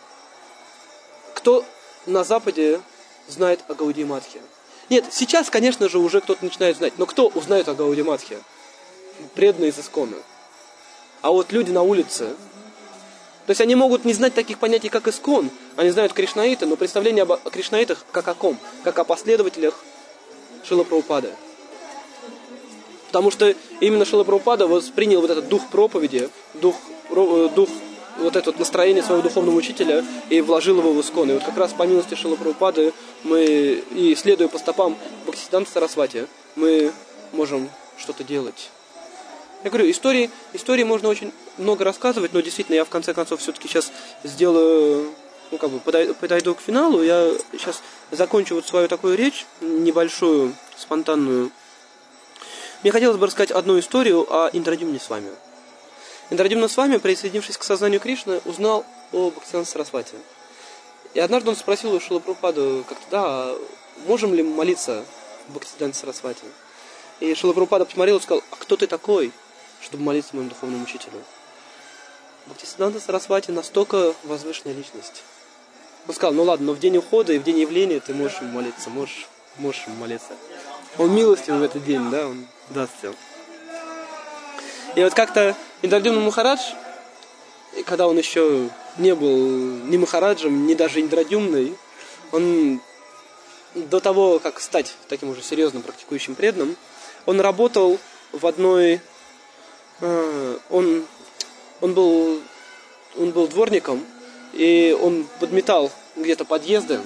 кто на Западе знает о Гаудия Матхе. Нет, сейчас, конечно же, уже кто-то начинает знать. Но кто узнает о Гаудия Матхе? Преданные из Искона. А люди на улице, то есть они могут не знать таких понятий, как Искон. Они знают Кришнаиты, но представление о Кришнаитах как о ком? Как о последователях Шрила Прабхупады. Потому что именно Шрила Прабхупада воспринял этот дух проповеди, дух вот это вот настроение своего духовного учителя и вложил его в Искон. И вот как раз по милости Шрилы Прабхупады мы, и следуя по стопам Бхактисиддханты Сарасвати, мы можем что-то делать. Я говорю, истории можно очень много рассказывать, но действительно я в конце концов все-таки сейчас сделаю, подойду к финалу. Я сейчас закончу вот свою такую речь, небольшую, спонтанную. Мне хотелось бы рассказать одну историю о Индрадюмне с вами. Индрадюмна с вами, присоединившись к сознанию Кришны, узнал о Бхактисиддханте Сарасвати. И однажды он спросил у Шрилы Прабхупады, можем ли мы молиться Бхактисиддханте Сарасвати? И Шрила Прабхупада посмотрел и сказал, а кто ты такой, чтобы молиться моему духовному учителю? Бхактисиддханта Сарасвати настолько возвышенная личность. Он сказал, но в день ухода и в день явления ты можешь ему молиться, можешь ему молиться. Он милостивый в этот день, да, он даст тебе. И вот как-то Индрадюмна Махарадж, когда он еще не был ни Махараджем, ни даже Индрадюмной, он до того, как стать таким уже серьезным практикующим преданным, он работал в одной... Он был дворником, и он подметал где-то подъезды.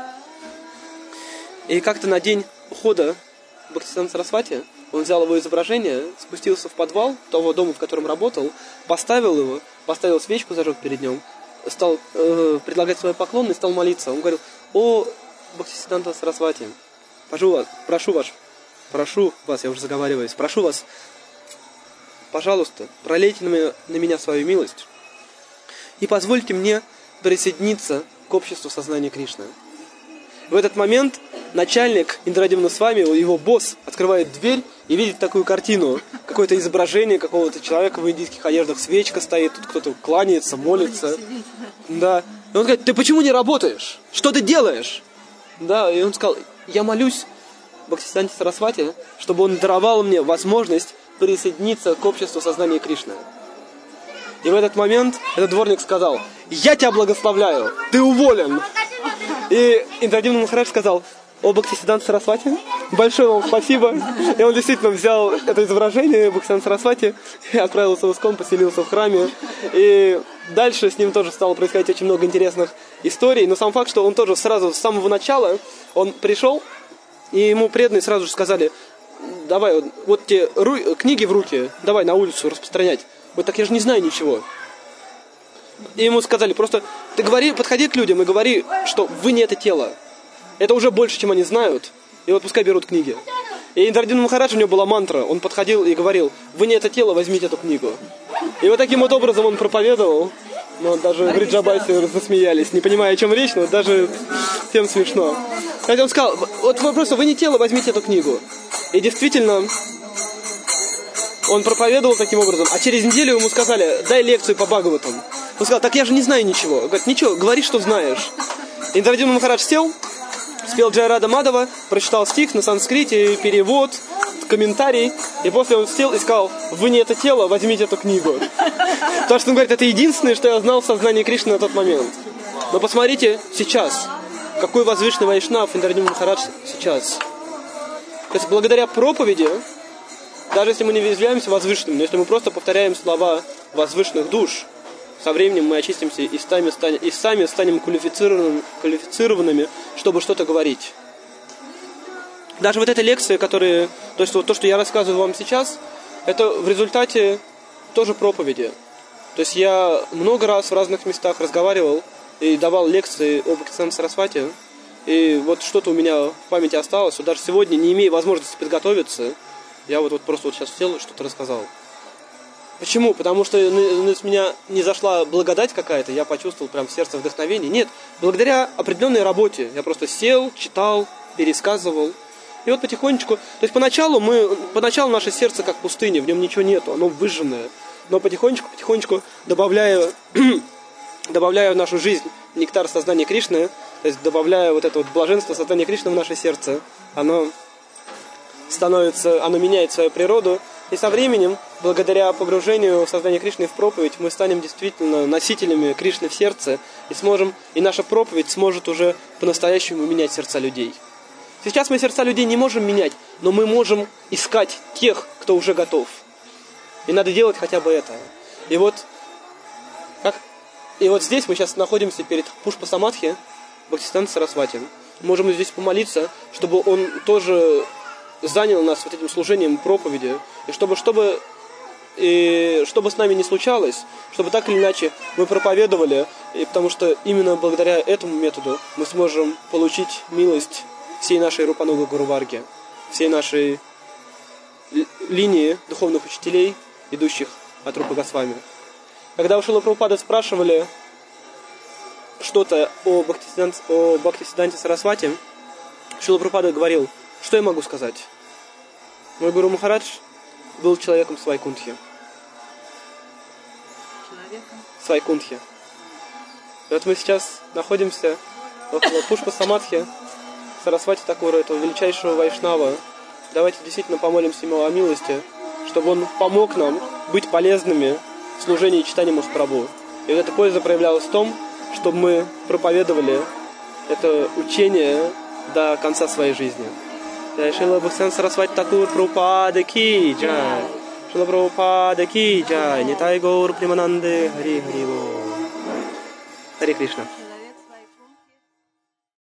И как-то на день ухода Бхактисиддханта Сарасвати он взял его изображение, спустился в подвал того дома, в котором работал, поставил свечку, зажег перед ним, стал предлагать свои поклоны и стал молиться. Он говорил, о Бхактисиддханта Сарасвати, прошу вас, я уже заговариваюсь, прошу вас, пожалуйста, пролейте на меня свою милость и позвольте мне присоединиться к обществу сознания Кришны. В этот момент начальник Индрадюмна с вами, его босс, открывает дверь и видит такую картину, какое-то изображение какого-то человека в индийских одеждах, свечка стоит, тут кто-то кланяется, молится. Да. И он говорит, ты почему не работаешь? Что ты делаешь? Да, и он сказал, я молюсь Бхактисиддханте Сарасвати, чтобы он даровал мне возможность присоединиться к обществу сознания Кришны. И в этот момент этот дворник сказал, я тебя благословляю, ты уволен. И Индрадюмна Махарадж сказал, о Бхактисиддханте Сарасвати, большое вам спасибо. И он действительно взял это изображение Бхактисиддханта Сарасвати и отправился в Искон, поселился в храме. И дальше с ним тоже стало происходить очень много интересных историй. Но сам факт, что он тоже сразу с самого начала, он пришел, и ему преданные сразу же сказали, давай, вот тебе книги в руки, давай на улицу распространять. Вот так я же не знаю ничего. И ему сказали, просто ты подходи к людям и говори, что вы не это тело. Это уже больше, чем они знают. И вот пускай берут книги. И Индрадюмна Махарадж, у него была мантра. Он подходил и говорил, вы не это тело, возьмите эту книгу. И вот таким вот образом он проповедовал. Но даже в Бриджабасе засмеялись, не понимая, о чем речь, но даже всем смешно. Хотя он сказал, вот просто вы не тело, возьмите эту книгу. И действительно, он проповедовал таким образом. А через неделю ему сказали, дай лекцию по Бхагаватам. Он сказал, так я же не знаю ничего. Он говорит, ничего, говори, что знаешь. Индрадюмна Махарадж сел, спел Джай Рада Мадава, прочитал стих на санскрите, перевод, комментарий, и после он сел и сказал, вы не это тело, возьмите эту книгу. Потому что он говорит, это единственное, что я знал в сознании Кришны на тот момент. Но посмотрите сейчас, какой возвышенный вайшнав Индрадюмна Махарадж сейчас. То есть благодаря проповеди, даже если мы не являемся возвышенными, но если мы просто повторяем слова возвышенных душ, со временем мы очистимся и сами станем квалифицированными, чтобы что-то говорить. Даже вот эта лекция, то, что я рассказываю вам сейчас, это в результате тоже проповеди. То есть я много раз в разных местах разговаривал и давал лекции об Бхактисиддханте Сарасвати, и вот что-то у меня в памяти осталось, что даже сегодня, не имея возможности подготовиться, я вот просто сейчас сел и что-то рассказал. Почему? Потому что с меня не зашла благодать какая-то, я почувствовал прям в сердце вдохновение. Нет, благодаря определенной работе. Я просто сел, читал, пересказывал. И вот потихонечку, то есть поначалу наше сердце как пустыня, в нем ничего нету, оно выжженное. Но потихонечку добавляя в нашу жизнь нектар сознания Кришны, то есть добавляя вот это вот блаженство сознания Кришны в наше сердце, оно меняет свою природу. И со временем, благодаря погружению в сознание Кришны в проповедь, мы станем действительно носителями Кришны в сердце и наша проповедь сможет уже по-настоящему менять сердца людей. Сейчас мы сердца людей не можем менять, но мы можем искать тех, кто уже готов. И надо делать хотя бы это. И вот, И вот здесь мы сейчас находимся перед Пушпа Самадхи Бхактисиданта Сарасвати. Можем здесь помолиться, чтобы он тоже занял нас вот этим служением проповеди. И чтобы с нами не случалось, чтобы так или иначе мы проповедовали, и потому что именно благодаря этому методу мы сможем получить милость всей нашей Рупануга Гуру-варги, всей нашей линии духовных учителей, идущих от Рупы Госвами. Когда у Шрилы Прабхупады спрашивали что-то о Бхактисиданте Сарасвати, Шрила Прабхупада говорил: что я могу сказать? Мой Гуру Махарадж был человеком с Вайкунтхи. С Вайкунтхи. И вот мы сейчас находимся около Пушпа Самадхи Сарасвати Такура, этого величайшего вайшнава. Давайте действительно помолимся ему о милости, чтобы он помог нам быть полезными в служении читания Махапрабху. И вот эта польза проявлялась в том, чтобы мы проповедовали это учение до конца своей жизни. Шрила Бхактисиданта Сарасвати Такур Прабхупада ки джай. Шрила Прабхупада ки джай. Нитай Гаур Примананде Хари Хари Бол. Харе Кришна.